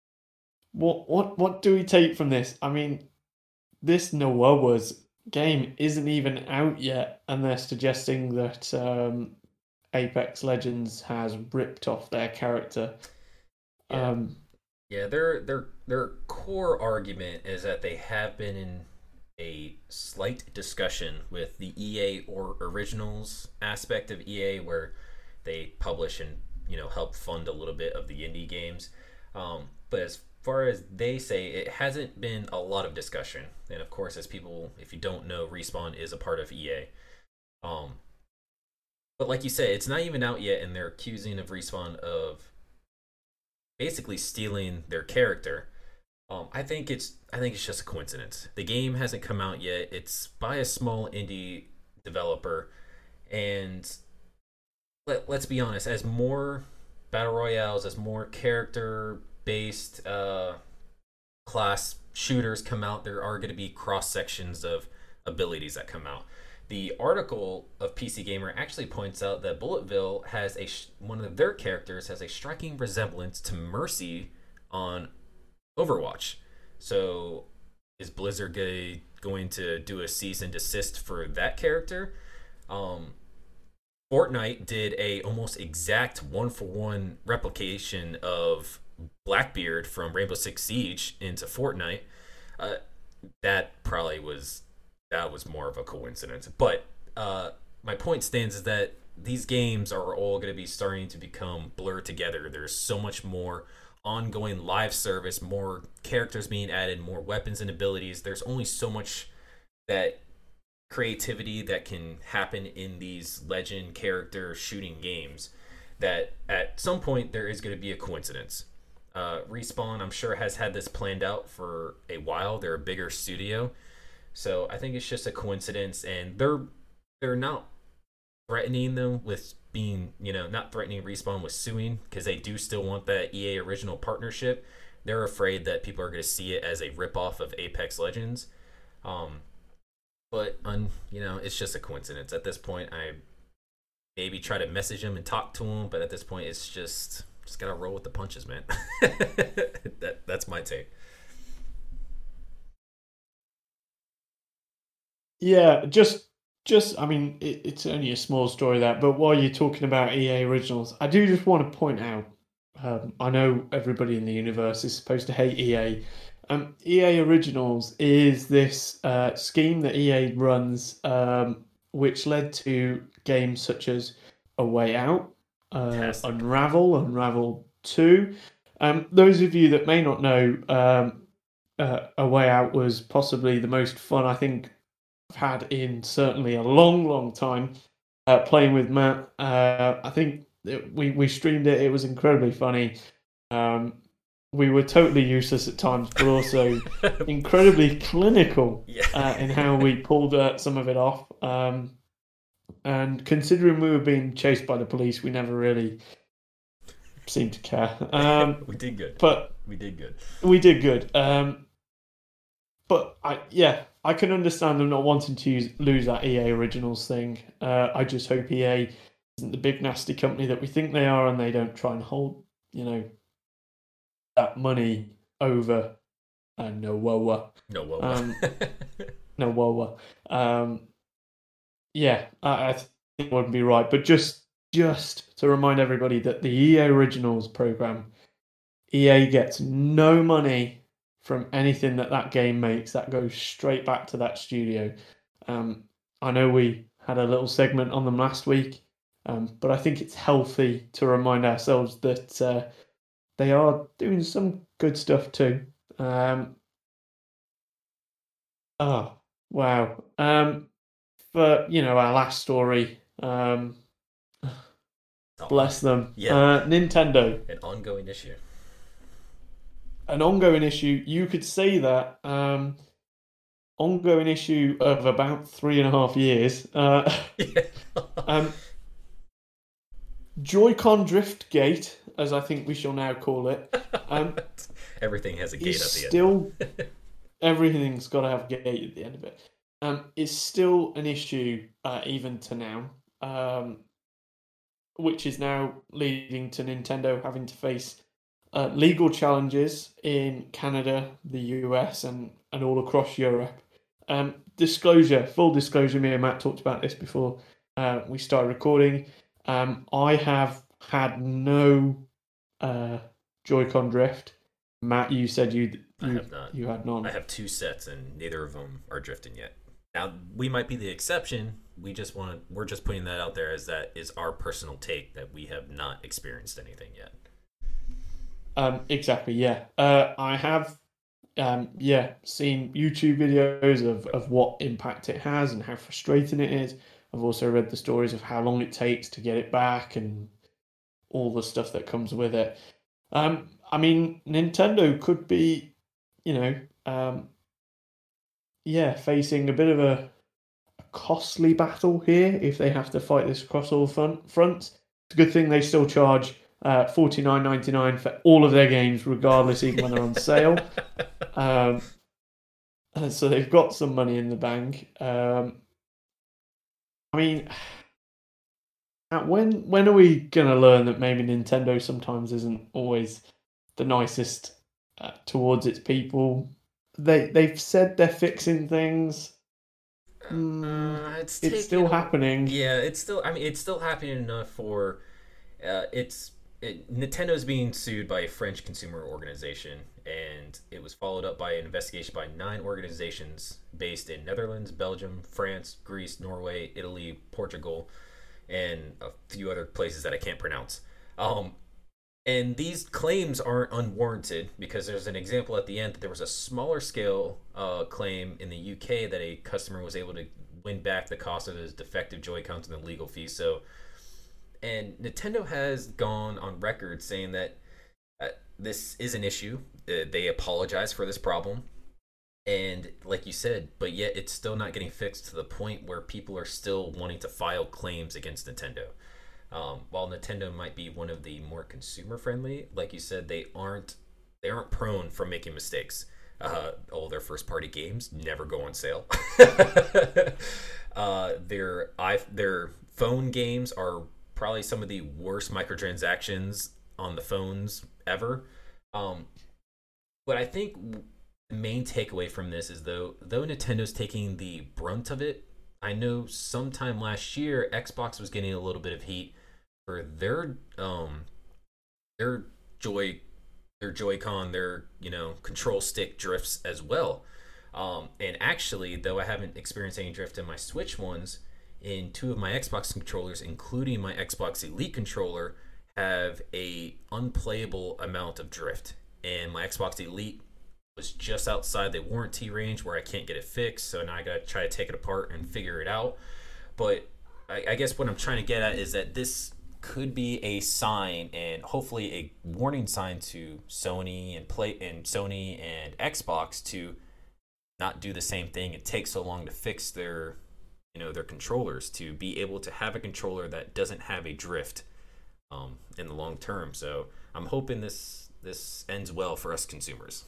what what what do we take from this? I mean, this Nowoa's game isn't even out yet, and they're suggesting that um, Apex Legends has ripped off their character. Yeah. Um, yeah, their their their core argument is that they have been in a slight discussion with the E A or originals aspect of E A, where they publish and you know help fund a little bit of the indie games. Um, but as far as they say, it hasn't been a lot of discussion. And of course, as people, if you don't know, Respawn is a part of E A. Um, but like you say, it's not even out yet, and they're accusing of Respawn of basically stealing their character. Um, I think it's I think it's just a coincidence. The game hasn't come out yet. It's by a small indie developer, and let, let's be honest. As more battle royales, as more character-based uh, class shooters come out, there are going to be cross sections of abilities that come out. The article of P C Gamer actually points out that Bulletville has a one of their characters has a striking resemblance to Mercy on Overwatch. So is Blizzard going to do a cease and desist for that character? Um, Fortnite did a almost exact one for one replication of Blackbeard from Rainbow Six Siege into Fortnite. Uh, that probably was that was more of a coincidence. But uh, my point stands is that these games are all going to be starting to become blurred together. There's so much more ongoing live service, more characters being added, more weapons and abilities. There's only so much that creativity that can happen in these legend character shooting games that at some point there is going to be a coincidence. Uh, Respawn, I'm sure, has had this planned out for a while. They're a bigger studio, so I think it's just a coincidence, and they're they're not threatening them with being, you know, not threatening Respawn with suing because they do still want that E A original partnership. They're afraid that people are going to see it as a ripoff of Apex Legends. Um, but un, you know, it's just a coincidence. At this point, I maybe try to message him and talk to him, but at this point, it's just just gotta roll with the punches, man. that that's my take. Yeah, just just I mean, it, it's only a small story that, but while you're talking about E A Originals, I do just want to point out. Um, I know everybody in the universe is supposed to hate E A. Um, E A Originals is this uh, scheme that E A runs, um, which led to games such as A Way Out, uh, Fantastic. Unravel, Unravel Two. Um, those of you that may not know, um, uh, A Way Out was possibly the most fun I think I've had in certainly a long, long time. Uh, playing with Matt, uh, I think it, we we streamed it. It was incredibly funny. Um, we were totally useless at times, but also incredibly clinical Yeah. uh, in how we pulled uh, some of it off. Um, and considering we were being chased by the police, we never really seemed to care. Um, We did good. but We did good. we did good. Um, but I, yeah, I can understand them not wanting to use, lose that E A Originals thing. Uh, I just hope E A isn't the big nasty company that we think they are, and they don't try and hold, you know, that money over uh, Noah. No, well, Um, Noah. Um, yeah, I, I think it wouldn't be right. But just just to remind everybody that the E A Originals program, E A gets no money from anything that that game makes. That goes straight back to that studio. Um, I know we had a little segment on them last week, um, but I think it's healthy to remind ourselves that uh, they are doing some good stuff too. Um, oh, wow. Um, for, you know, our last story, um, Oh, bless them, yeah, uh, Nintendo. an ongoing issue. An ongoing issue. You could say that. Um, ongoing issue of about three and a half years. Uh, Yeah. um, Joy-Con Driftgate, as I think we shall now call it, um, Everything has a gate is at the still end. everything's got to have a gate at the end of it. Um, is still an issue uh, even to now, um, which is now leading to Nintendo having to face uh, legal challenges in Canada, the U S, and and all across Europe. Um, disclosure, full disclosure. Me and Matt talked about this before uh, we started recording. Um, I have had no uh, Joy-Con drift. Matt, you said you I you have not. you had none. I have two sets, and neither of them are drifting yet. Now we might be the exception. We just want to. We're just putting that out there as that is our personal take that we have not experienced anything yet. Um, exactly, yeah. Uh, I have, um, yeah, seen YouTube videos of, of what impact it has and how frustrating it is. I've also read the stories of how long it takes to get it back and all the stuff that comes with it. Um, I mean, Nintendo could be, you know, um, yeah, facing a bit of a, a costly battle here if they have to fight this across all front, fronts. It's a good thing they still charge uh, forty-nine ninety-nine for all of their games, regardless, even when they're on sale. Um, and so they've got some money in the bank. Um, I mean, uh, when when are we gonna learn that maybe Nintendo sometimes isn't always the nicest uh, towards its people? They they've said they're fixing things. Mm, Uh, it's it's taking still a- happening. Yeah, it's still. I mean, it's still happening enough for. Uh, it's it, Nintendo's being sued by a French consumer organization, and it was followed up by an investigation by nine organizations based in Netherlands, Belgium, France, Greece, Norway, Italy, Portugal, and a few other places that I can't pronounce. Um, and these claims aren't unwarranted because there's an example at the end that there was a smaller scale uh, claim in the U K that a customer was able to win back the cost of his defective Joy-Cons and the legal fees. So, and Nintendo has gone on record saying that Uh, this is an issue. Uh, they apologize for this problem. And like you said, but yet it's still not getting fixed to the point where people are still wanting to file claims against Nintendo. Um, while Nintendo might be one of the more consumer friendly, like you said, they aren't they aren't prone for making mistakes. Uh, all their first party games never go on sale. uh, their i their phone games are probably some of the worst microtransactions on the phones ever. Um, but I think the main takeaway from this is though though Nintendo's taking the brunt of it, I know sometime last year Xbox was getting a little bit of heat for their um their joy their Joy-Con, their, you know, control stick drifts as well. Um, and actually, though I haven't experienced any drift in my Switch ones, in two of my Xbox controllers, including my Xbox Elite controller, have a unplayable amount of drift. And my Xbox Elite was just outside the warranty range where I can't get it fixed, so now I gotta try to take it apart and figure it out. But I, I guess what I'm trying to get at is that this could be a sign and hopefully a warning sign to Sony and play and Sony and Xbox to not do the same thing and take so long to fix their, you know, their controllers, to be able to have a controller that doesn't have a drift um, in the long term. So I'm hoping this this ends well for us consumers.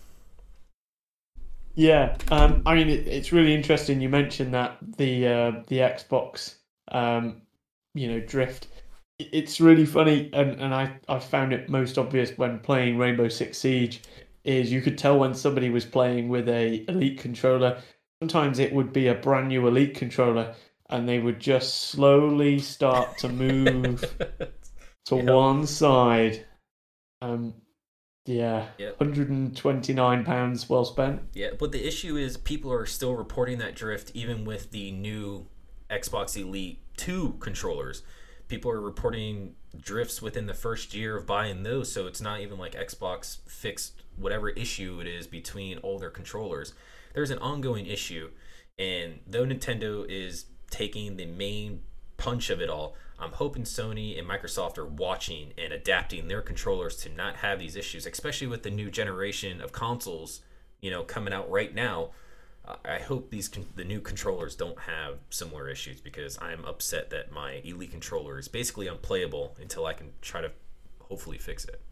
Yeah, um, I mean it, it's really interesting. You mentioned that the uh, the Xbox, um, you know, drift. It's really funny, and, and I, I found it most obvious when playing Rainbow Six Siege, is you could tell when somebody was playing with a Elite controller. Sometimes it would be a brand new Elite controller, and they would just slowly start to move to yep. one side. Um, yeah, yep. one hundred twenty-nine pounds well spent. Yeah, but the issue is people are still reporting that drift even with the new Xbox Elite two controllers. People are reporting drifts within the first year of buying those, so it's not even like Xbox fixed whatever issue it is between all their controllers. There's an ongoing issue, and though Nintendo is taking the main punch of it all, I'm hoping Sony and Microsoft are watching and adapting their controllers to not have these issues, especially with the new generation of consoles, you know, coming out right now. I hope these con- the new controllers don't have similar issues, because I'm upset that my Elite controller is basically unplayable until I can try to hopefully fix it.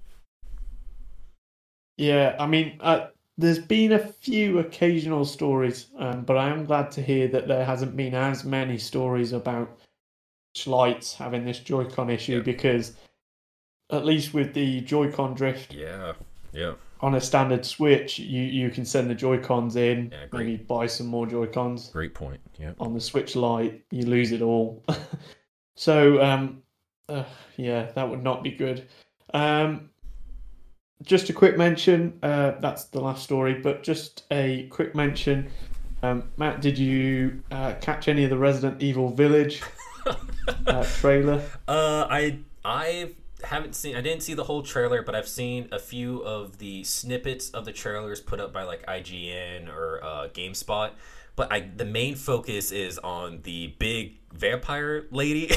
Yeah, I mean, uh, there's been a few occasional stories, um, but I am glad to hear that there hasn't been as many stories about Lights having this Joy-Con issue, yeah. because at least with the Joy-Con drift, yeah, yeah. on a standard Switch, you, you can send the Joy-Cons in, yeah, maybe buy some more Joy-Cons. Great point, yeah. On the Switch Lite, you lose it all. so, um, uh, yeah, that would not be good. Um, just a quick mention, uh, that's the last story, but just a quick mention. Um, Matt, did you uh, catch any of the Resident Evil Village uh, trailer? Uh, I I've haven't seen I didn't see the whole trailer, but I've seen a few of the snippets of the trailers put up by like I G N or uh, GameSpot. But I the main focus is on the big vampire lady.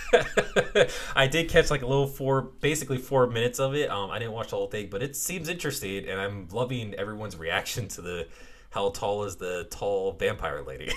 I did catch like a little four basically four minutes of it. Um I didn't watch the whole thing, but it seems interesting, and I'm loving everyone's reaction to the how tall is the tall vampire lady.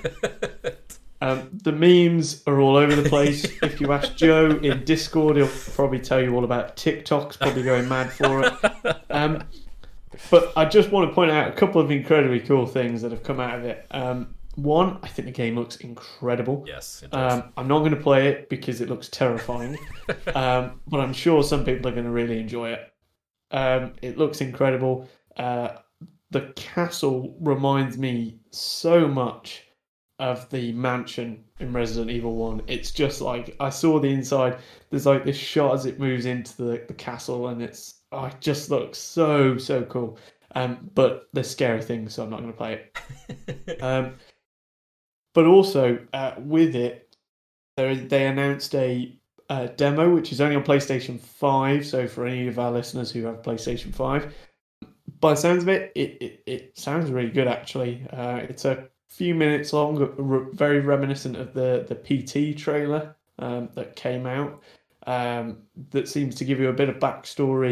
Um, the memes are all over the place. If you ask Joe in Discord, he'll probably tell you all about TikToks, probably going mad for it. Um, but I just want to point out a couple of incredibly cool things that have come out of it. Um, one, I think the game looks incredible. Yes, it does. Um, I'm not going to play it because it looks terrifying, um, but I'm sure some people are going to really enjoy it. Um, it looks incredible. Uh, the castle reminds me so much of the mansion in Resident Evil one. It's just like, I saw the inside, there's like this shot as it moves into the, the castle, and it's oh, it just looks so so cool. Um, but there's scary things, so I'm not going to play it. um, but also uh, with it, they they announced a uh, demo which is only on PlayStation five. So for any of our listeners who have PlayStation five, by the sounds of it, it it, it sounds really good actually. Uh, it's a few minutes long, very reminiscent of the the P T trailer um, that came out. Um, that seems to give you a bit of backstory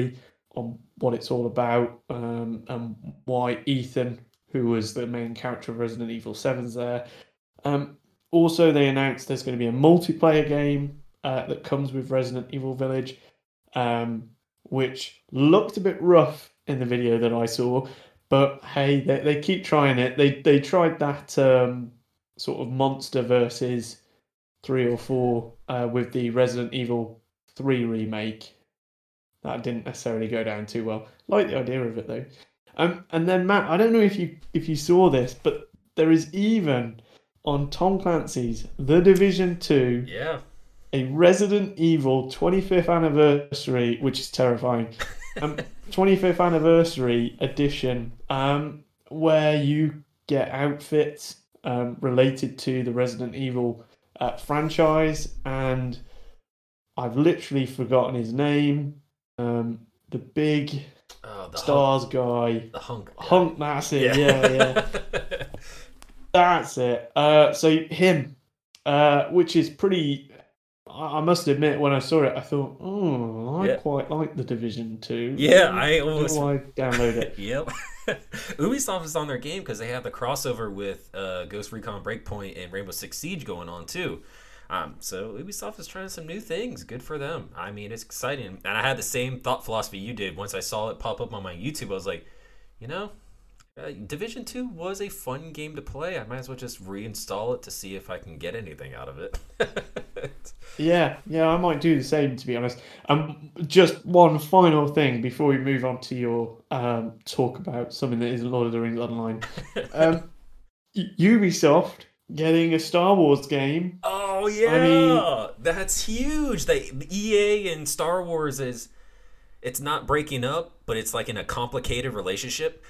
on what it's all about, um, and why Ethan, who was the main character of Resident Evil seven's there. Um, also, they announced there's going to be a multiplayer game uh, that comes with Resident Evil Village, um, which looked a bit rough in the video that I saw. But hey, they, they keep trying it. They they tried that um, sort of monster versus three or four uh, with the Resident Evil three remake. That didn't necessarily go down too well. Like the idea of it though. Um, and then Matt, I don't know if you if you saw this, but there is even on Tom Clancy's The Division two, yeah, a Resident Evil twenty-fifth anniversary, which is terrifying. Um, twenty-fifth anniversary edition, um, where you get outfits um, related to the Resident Evil uh, franchise, and I've literally forgotten his name. Um, the big oh, the stars hunk, guy, the hunk, guy. hunk. That's it. Yeah, yeah. yeah. That's it. Uh, so him, uh, which is pretty. I must admit, when I saw it, I thought, oh, I yeah. quite like the Division two. Yeah, I almost I download it. Yep. Ubisoft is on their game because they have the crossover with uh, Ghost Recon Breakpoint and Rainbow Six Siege going on too. Um, so Ubisoft is trying some new things. Good for them. I mean, it's exciting. And I had the same thought philosophy you did. Once I saw it pop up on my YouTube, I was like, you know, uh, Division two was a fun game to play. I might as well just reinstall it to see if I can get anything out of it. yeah, yeah, I might do the same, to be honest. Um, just one final thing before we move on to your um, talk about something that isn't Lord of the Rings Online. um, Ubisoft getting a Star Wars game. Oh yeah, I mean, that's huge. They E A and Star Wars is it's not breaking up, but it's like in a complicated relationship.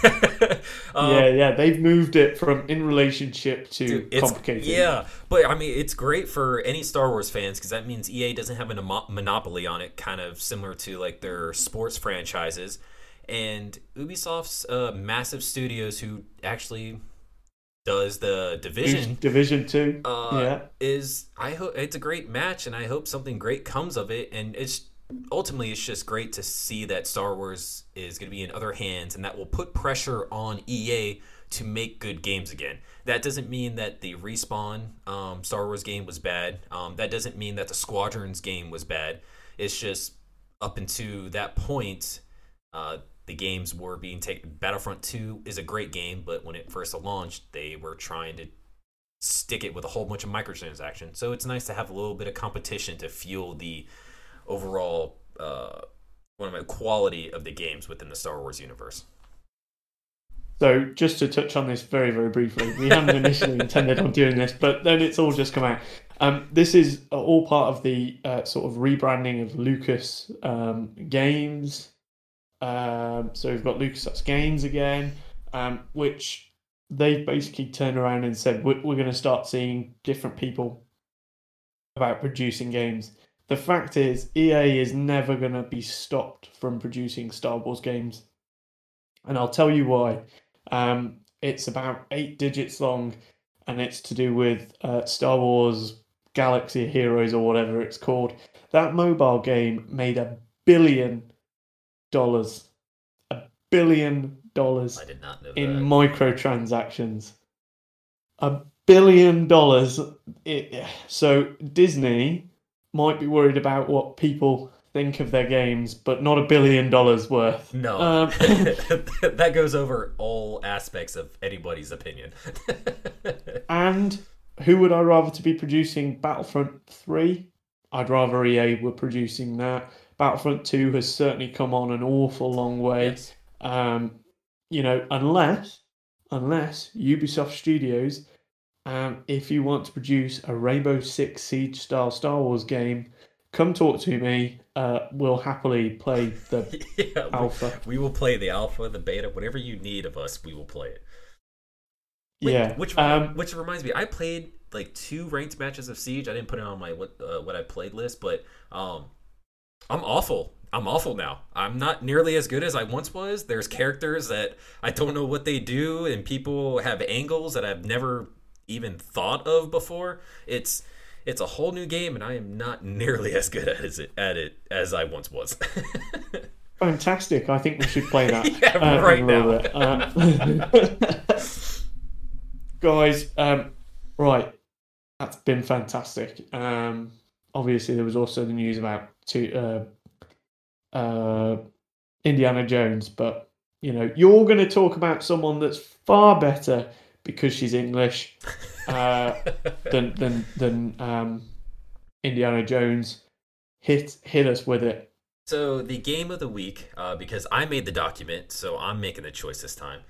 um, yeah, yeah, they've moved it from in relationship to dude, complicated. Yeah, but I mean, it's great for any Star Wars fans because that means E A doesn't have a monopoly on it, kind of similar to like their sports franchises. And Ubisoft's uh, massive studios who actually does the Division Division two uh, yeah is I hope it's a great match, and I hope something great comes of it. And it's ultimately it's just great to see that Star Wars is going to be in other hands, and that will put pressure on E A to make good games again. That doesn't mean that the Respawn um, Star Wars game was bad. Um, that doesn't mean that the Squadrons game was bad. It's just up until that point, uh, the games were being taken. Battlefront two is a great game, but when it first launched, they were trying to stick it with a whole bunch of microtransactions. So it's nice to have a little bit of competition to fuel the overall uh, one of the quality of the games within the Star Wars universe. So just to touch on this very, very briefly, we hadn't initially intended on doing this, but then it's all just come out. Um, this is all part of the uh, sort of rebranding of Lucas um, Games. Um, so we've got LucasArts Games again, um, which they basically turned around and said, we're, we're going to start seeing different people about producing games. The fact is, E A is never going to be stopped from producing Star Wars games. And I'll tell you why. Um, it's about eight digits long, and it's to do with uh, Star Wars Galaxy of Heroes or whatever it's called. That mobile game made a billion dollars. A billion dollars I did not know in that. microtransactions. A billion dollars. It, so Disney might be worried about what people think of their games, but not a billion dollars worth. No. Um, that goes over all aspects of anybody's opinion. And who would I rather to be producing Battlefront three? I'd rather E A were producing that. Battlefront two has certainly come on an awful long way. Yes. Um, you know, unless, unless Ubisoft Studios, um, if you want to produce a Rainbow Six Siege style Star Wars game, come talk to me. Uh, we'll happily play the yeah, alpha. We, we will play the alpha, the beta, whatever you need of us, we will play it. Wait, yeah. Which um, which reminds me, I played like two ranked matches of Siege. I didn't put it on my what uh, what I played list, but um, I'm awful. I'm awful now. I'm not nearly as good as I once was. There's characters that I don't know what they do, and people have angles that I've never even thought of before. It's it's a whole new game, and I am not nearly as good at it, at it as I once was. Fantastic. I think we should play that yeah, uh, right in a now. little bit. Uh, guys, um, right. That's been fantastic. Um, obviously, there was also the news about two, uh, uh, Indiana Jones, but you know, you're going to talk about someone that's far better because she's English uh, than than than um, Indiana Jones. Hit hit us with it. So the game of the week, uh, because I made the document, so I'm making the choice this time,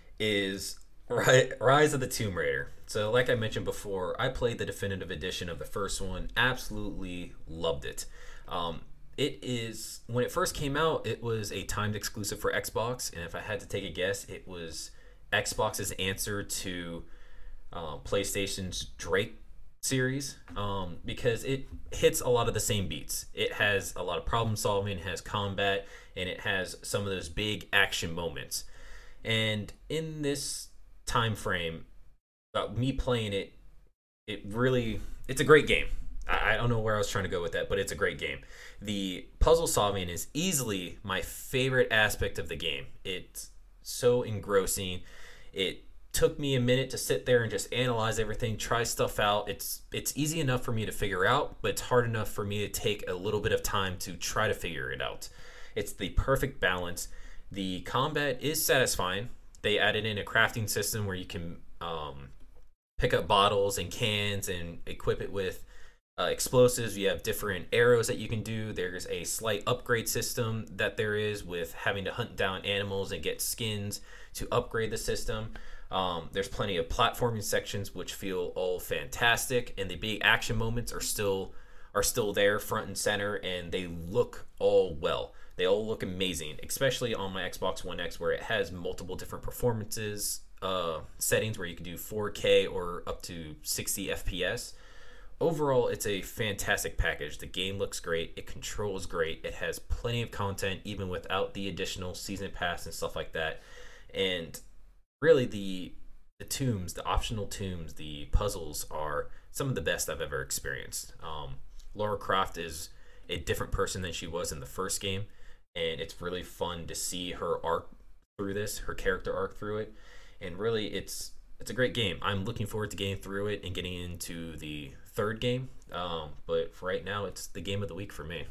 is Rise of the Tomb Raider. So like I mentioned before, I played the definitive edition of the first one. Absolutely loved it. Um, it is, when it first came out, it was a timed exclusive for Xbox, and if I had to take a guess, it was Xbox's answer to uh, PlayStation's Drake series, um, because it hits a lot of the same beats. It has a lot of problem solving, it has combat, and it has some of those big action moments. And in this time frame, uh, me playing it, it really, it's a great game. I, I don't know where I was trying to go with that, but it's a great game. The puzzle solving is easily my favorite aspect of the game. It's so engrossing. It took me a minute to sit there and just analyze everything, try stuff out. It's it's easy enough for me to figure out, but it's hard enough for me to take a little bit of time to try to figure it out. It's the perfect balance. The combat is satisfying. They added in a crafting system where you can um, pick up bottles and cans and equip it with uh, explosives. You have different arrows that you can do. There's a slight upgrade system that there is with having to hunt down animals and get skins to upgrade the system. Um, there's plenty of platforming sections which feel all fantastic, and the big action moments are still are still there front and center, and they look all well. They all look amazing, especially on my Xbox One X, where it has multiple different performances uh, settings where you can do four K or up to sixty F P S. Overall, it's a fantastic package. The game looks great. It controls great. It has plenty of content, even without the additional season pass and stuff like that. And really, the the tombs, the optional tombs, the puzzles are some of the best I've ever experienced. Um, Lara Croft is a different person than she was in the first game, and it's really fun to see her arc through this, her character arc through it, and really, it's it's a great game. I'm looking forward to getting through it and getting into the third game, um, but for right now, it's the game of the week for me.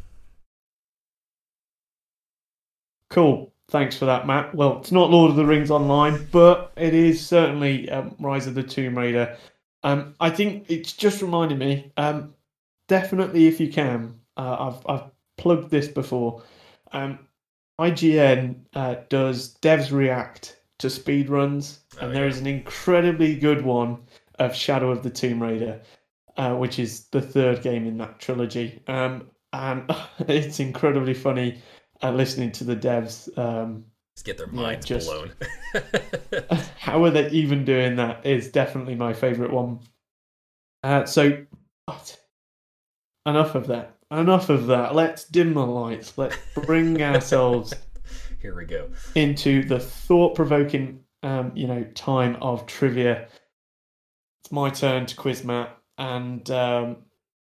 Cool. Thanks for that, Matt. Well, it's not Lord of the Rings Online, but it is certainly um, Rise of the Tomb Raider. Um, I think it's just reminded me. Um, definitely, if you can, uh, I've I've plugged this before. Um, I G N uh, does devs react to speedruns, Oh, and there yeah. is an incredibly good one of Shadow of the Tomb Raider, uh, which is the third game in that trilogy. Um, and it's incredibly funny uh, listening to the devs. Um, Just get their yeah, minds just blown. how are they even doing that is definitely my favorite one. Uh, so, but enough of that. Enough of that. Let's dim the lights. Let's bring ourselves Here we go. into the thought-provoking, um, you know, time of trivia. It's my turn to quiz Matt, and um,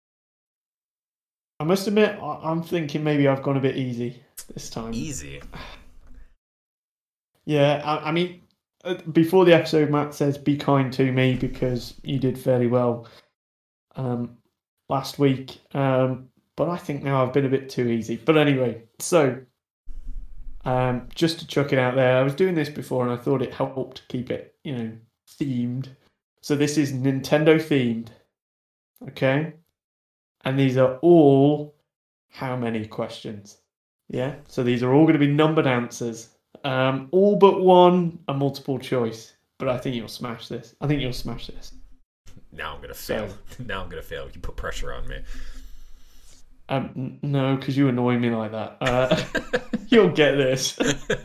I must admit, I- I'm thinking maybe I've gone a bit easy this time. Easy. Yeah, I, I mean, uh, before the episode, Matt says, "Be kind to me," because you did fairly well um, last week. Um, but I think now I've been a bit too easy. But anyway, so um, just to chuck it out there, I was doing this before, and I thought it helped keep it, you know, themed. So this is Nintendo themed, okay? And these are all how many questions? Yeah. So these are all going to be numbered answers. Um, all but one a multiple choice. But I think you'll smash this. I think you'll smash this. Now I'm gonna fail. So- now I'm gonna fail. You put pressure on me. Um, n- no, because you annoy me like that. Uh, you'll get this.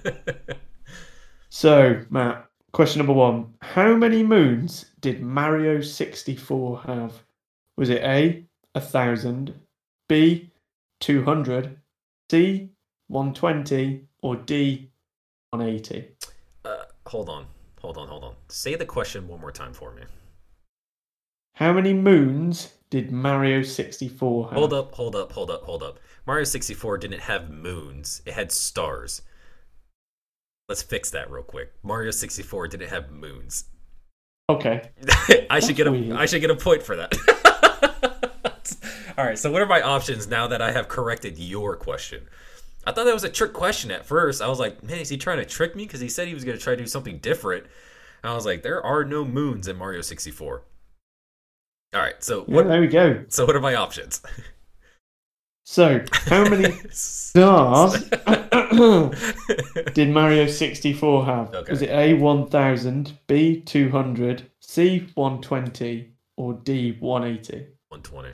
So, Matt, question number one. How many moons did Mario sixty-four have? Was it A, one thousand, B, two hundred, C, one hundred twenty, or D, one hundred eighty? uh, hold on, hold on, hold on. Say the question one more time for me. How many moons did Mario sixty-four have? Hold up, hold up, hold up, hold up. Mario sixty-four didn't have moons. It had stars. Let's fix that real quick. Mario sixty-four didn't have moons. Okay. I should get a weird. I should get a point for that. All right, so what are my options now that I have corrected your question? I thought that was a trick question at first. I was like, man, is he trying to trick me? Because he said he was going to try to do something different. And I was like, there are no moons in Mario sixty-four. All right, so Yeah, what, there we go. so what are my options? So, how many stars did Mario sixty-four have? Okay. Was it A, one thousand, B, two hundred, C, one twenty, or D, one eighty? one twenty.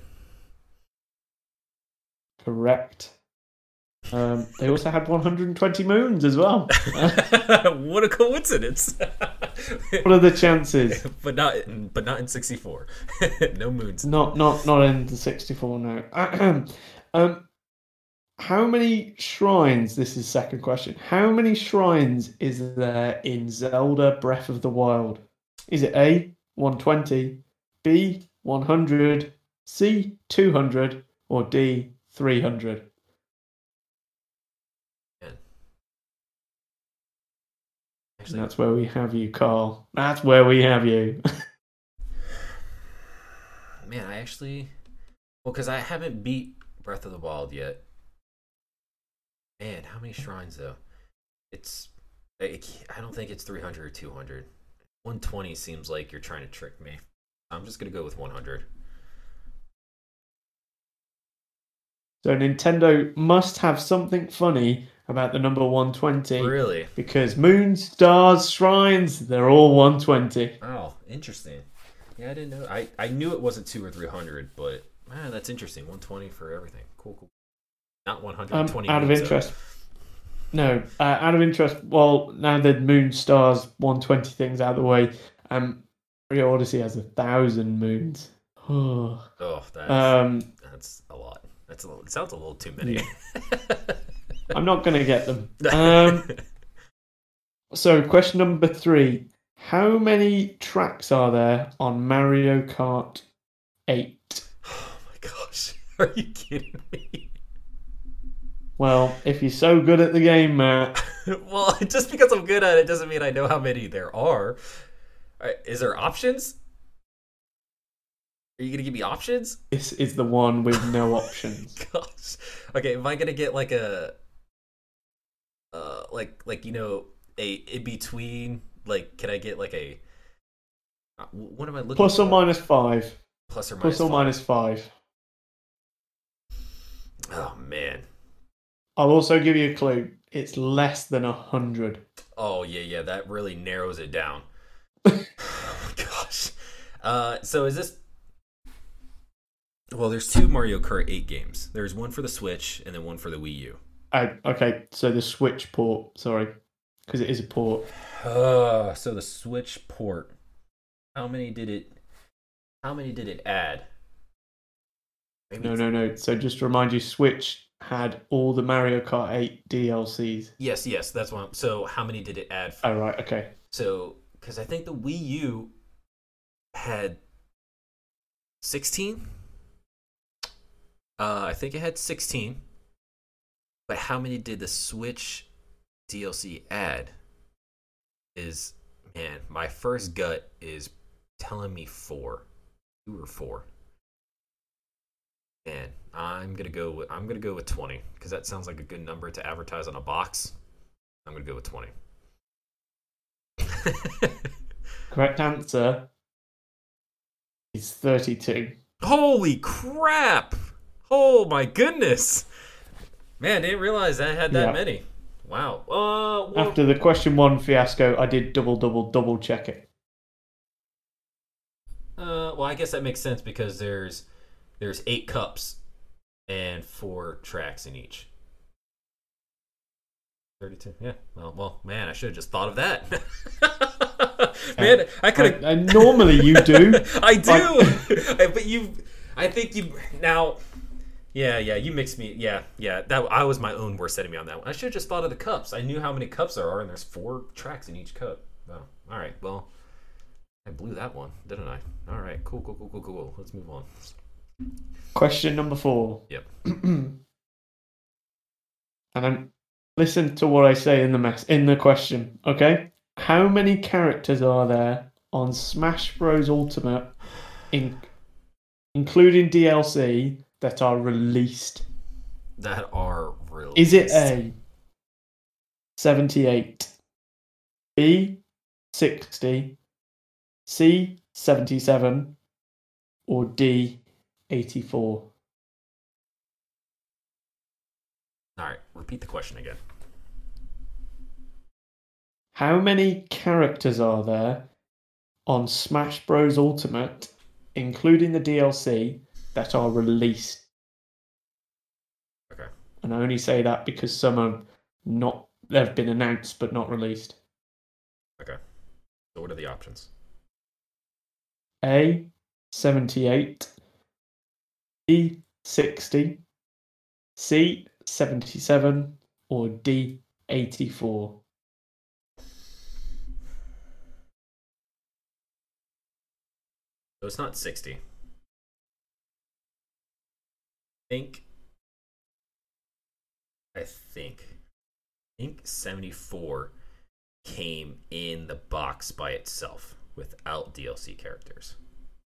Correct. Um, they also had one hundred twenty moons as well. What a coincidence. What are the chances? But not in, but not in sixty-four. No moons. Not not not in the sixty-four, no. um, how many shrines, this is second question, how many shrines is there in Zelda Breath of the Wild? Is it A, one twenty, B, one hundred, C, two hundred, or D, three hundred? And that's where we have you, Carl. That's where we have you. Man, I actually... Well, because I haven't beat Breath of the Wild yet. Man, how many shrines, though? It's... I don't think it's three hundred or two hundred. one twenty seems like you're trying to trick me. I'm just going to go with one hundred. So Nintendo must have something funny about the number one twenty. Really? Because moons, stars, shrines, they're all one twenty. Oh, interesting. Yeah, I didn't know. I, I knew it wasn't two or three hundred, but man, that's interesting. one twenty for everything. Cool, cool. Not one hundred twenty. Um, out of moons, interest. No, uh, out of interest. Well, now the moon, stars, one twenty things out of the way, um, Mario Odyssey has a thousand moons. Oh, that's, um, that's a lot. That's a little, it sounds a little too many. Yeah. I'm not going to get them. Um, so, question number three. How many tracks are there on Mario Kart eight? Oh my gosh. Are you kidding me? Well, if you're so good at the game, Matt. Well, just because I'm good at it doesn't mean I know how many there are. Is there options? Are you going to give me options? This is the one with no options. Gosh. Okay, am I going to get like a... Uh, like, like you know, a in-between... Like, can I get like a... What am I looking Plus for? or minus five. Plus or minus Plus or five. minus five. Oh, man. I'll also give you a clue. It's less than a hundred. Oh, yeah, yeah. That really narrows it down. Oh, my gosh. Uh, so is this... Well, there's two Mario Kart eight games. There's one for the Switch and then one for the Wii U. Uh, okay, so the Switch port. Sorry. Because it is a port. Uh, so the Switch port. How many did it... How many did it add? Maybe No, no, no. So just to remind you, Switch had all the Mario Kart eight D L Cs. Yes, yes, that's one. So how many did it add? For... Oh, right, okay. So, because I think the Wii U had sixteen. Uh, I think it had sixteen. But how many did the Switch D L C add? Is, man, my first gut is telling me four. Two or four. Man, I'm gonna go with I'm gonna go with twenty because that sounds like a good number to advertise on a box. I'm gonna go with twenty. Correct answer is thirty-two. Holy crap! Oh my goodness! Man, didn't realize I had that Yeah. many. Wow. Uh, well, After the question one fiasco, I did double, double, double check it. uh, well, I guess that makes sense because there's there's eight cups and four tracks in each. thirty-two. Yeah. Well, well, man, I should have just thought of that. Man, I could have. I, I, normally you do. I do, but you. I think you now. Yeah, yeah, you mixed me. Yeah, yeah. That I was my own worst enemy on that one. I should have just thought of the cups. I knew how many cups there are, and there's four tracks in each cup. Oh, all right. Well, I blew that one, didn't I? All right, cool, cool, cool, cool, cool. Let's move on. Question number four. Yep. And then listen to what I say in the mess in the question, okay? How many characters are there on Smash Bros. Ultimate, in, including D L C, that are released? That are released. Is it A, seventy-eight, B, sixty, C, seventy-seven, or D, eighty-four? All right, repeat the question again. How many characters are there on Smash Bros. Ultimate, including the D L C, that are released? Okay. And I only say that because some are not, they've been announced but not released. Okay. So what are the options? A, seventy-eight, B, sixty, C, seventy-seven, or D, eighty-four? So it's not sixty. I think. I think. I think seventy-four came in the box by itself without D L C characters.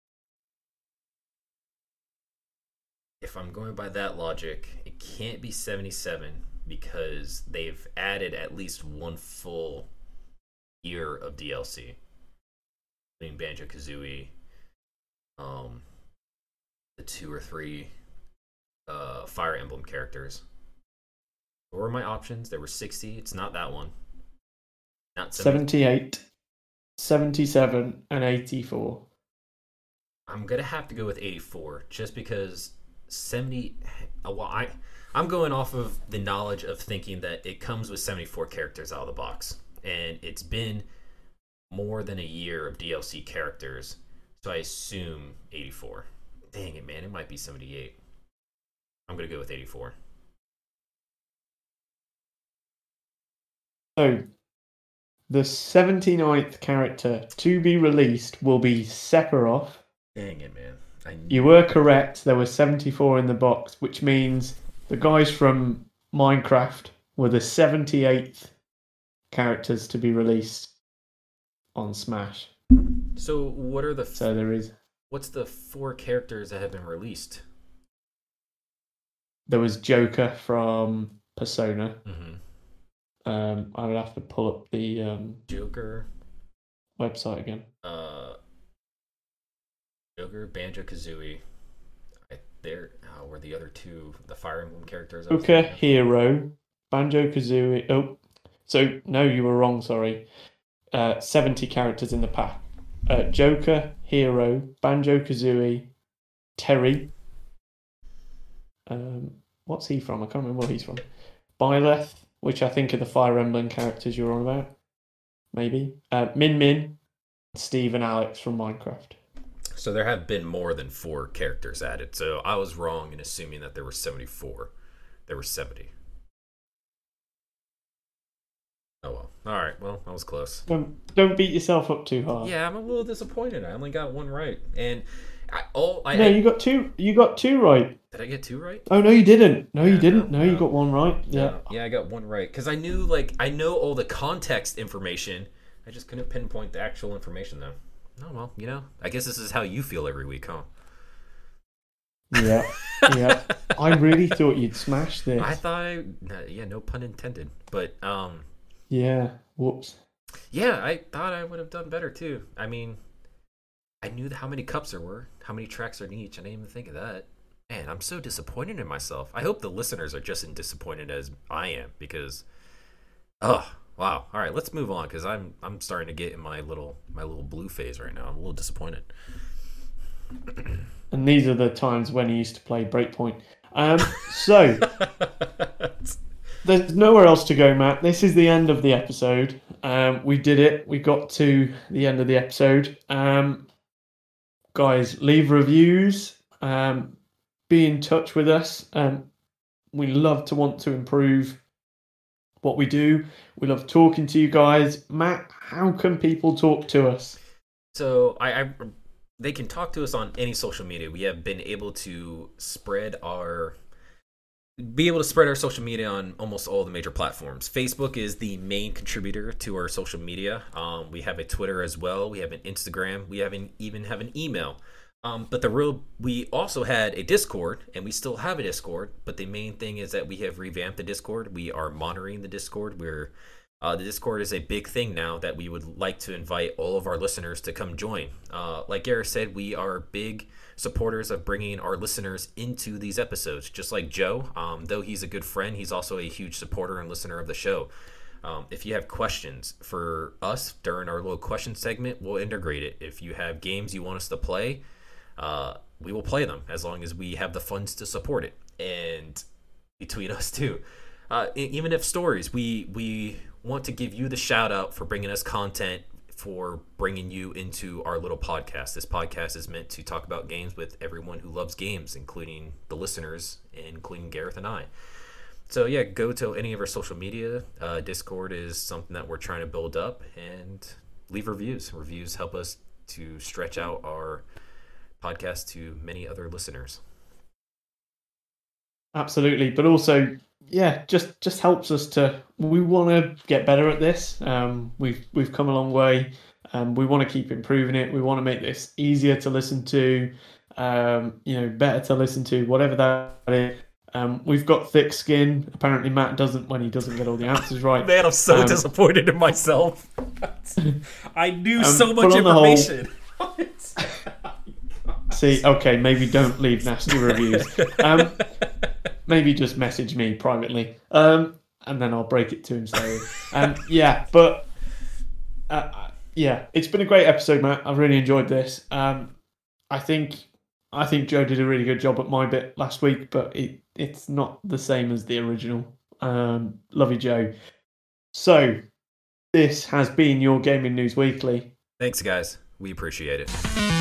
If I'm going by that logic, it can't be seventy-seven because they've added at least one full year of D L C, including Banjo-Kazooie, um, the two or three uh, Fire Emblem characters. What were my options? There were sixty. It's not that one. Not seventy-eight, seventy-seven, and eighty-four. I'm gonna have to go with eighty-four, just because seventy. Well, I I'm going off of the knowledge of thinking that it comes with seventy-four characters out of the box, and it's been more than a year of D L C characters, so I assume eighty-four. Dang it, man! It might be seventy-eight. I'm gonna go with eighty-four. So, the seventy-ninth character to be released will be Sephiroth. Dang it, man. I knew... You were correct. There were seventy-four in the box, which means the guys from Minecraft were the seventy-eighth characters to be released on Smash. So, what are the... F- so there is... What's the four characters that have been released? There was Joker from Persona. Mm-hmm. Um, I would have to pull up the um, Joker website again. Uh, Joker, Banjo-Kazooie. I, there uh, were the other two, the Fire Emblem characters. Joker, Hero, Banjo-Kazooie. Oh, so no, you were wrong. Sorry, uh, seventy characters in the pack. Uh, Joker, Hero, Banjo-Kazooie, Terry. Um, what's he from? I can't remember where he's from. Byleth, which I think are the Fire Emblem characters you're on about. Maybe. Uh, Min Min, Steve and Alex from Minecraft. So there have been more than four characters added. So I was wrong in assuming that there were seventy-four. There were seventy. Oh well. All right. Well, that was close. Don't, don't beat yourself up too hard. Yeah, I'm a little disappointed. I only got one right. And I, oh, I... No, I, you got two. You got two right. Did I get two right? Oh no, you didn't. No, yeah, you didn't. No, no, you no. got one right. Yeah. No. Yeah, I got one right because I knew like I know all the context information. I just couldn't pinpoint the actual information though. Oh well, you know. I guess this is how you feel every week, huh? Yeah. Yeah. I really thought you'd smash this. I thought I yeah, no pun intended. But um Yeah. Whoops. Yeah, I thought I would have done better too. I mean, I knew how many cups there were, how many tracks are in each. I didn't even think of that. Man, I'm so disappointed in myself. I hope the listeners are just as disappointed as I am because, oh wow! All right, let's move on because I'm I'm starting to get in my little my little blue phase right now. I'm a little disappointed. And these are the times when he used to play Breakpoint. Um, so there's nowhere else to go, Matt. This is the end of the episode. Um, we did it. We got to the end of the episode. Um, guys, leave reviews. Um, be in touch with us. Um, we love to want to improve what we do. We love talking to you guys. Matt, how can people talk to us? So I, I they can talk to us on any social media. We have been able to spread our be able to spread our social media on almost all the major platforms. Facebook is the main contributor to our social media. Um, we have a Twitter as well. We have an Instagram. We have an, even have an email. Um, but the real, we also had a Discord, and we still have a Discord. But the main thing is that we have revamped the Discord. We are monitoring the Discord. We're uh, the Discord is a big thing now that we would like to invite all of our listeners to come join. Uh, like Gareth said, we are big supporters of bringing our listeners into these episodes. Just like Joe, um, though he's a good friend, he's also a huge supporter and listener of the show. Um, if you have questions for us during our little question segment, we'll integrate it. If you have games you want us to play, uh, we will play them as long as we have the funds to support it. And between us too, uh, even if stories, we we want to give you the shout out for bringing us content, for bringing you into our little podcast. This podcast is meant to talk about games with everyone who loves games, including the listeners, including Gareth and I. So yeah, go to any of our social media. Uh, Discord is something that we're trying to build up, and leave reviews. Reviews help us to stretch out our podcast to many other listeners. Absolutely, but also, yeah, just just helps us to. We want to get better at this. Um, we've we've come a long way, and we want to keep improving it. We want to make this easier to listen to, um, you know, better to listen to, whatever that is. Um, we've got thick skin. Apparently, Matt doesn't when he doesn't get all the answers right. Man, I'm so um, disappointed in myself. I knew um, so much information. Whole... See, okay, maybe don't leave nasty reviews. Um, maybe just message me privately, um, and then I'll break it to him. So, um, yeah, but uh, yeah, it's been a great episode, Matt. I've really enjoyed this. Um, I think I think Joe did a really good job at my bit last week, but it it's not the same as the original. Um, love you, Joe. So, this has been your Gaming News Weekly. Thanks, guys. We appreciate it.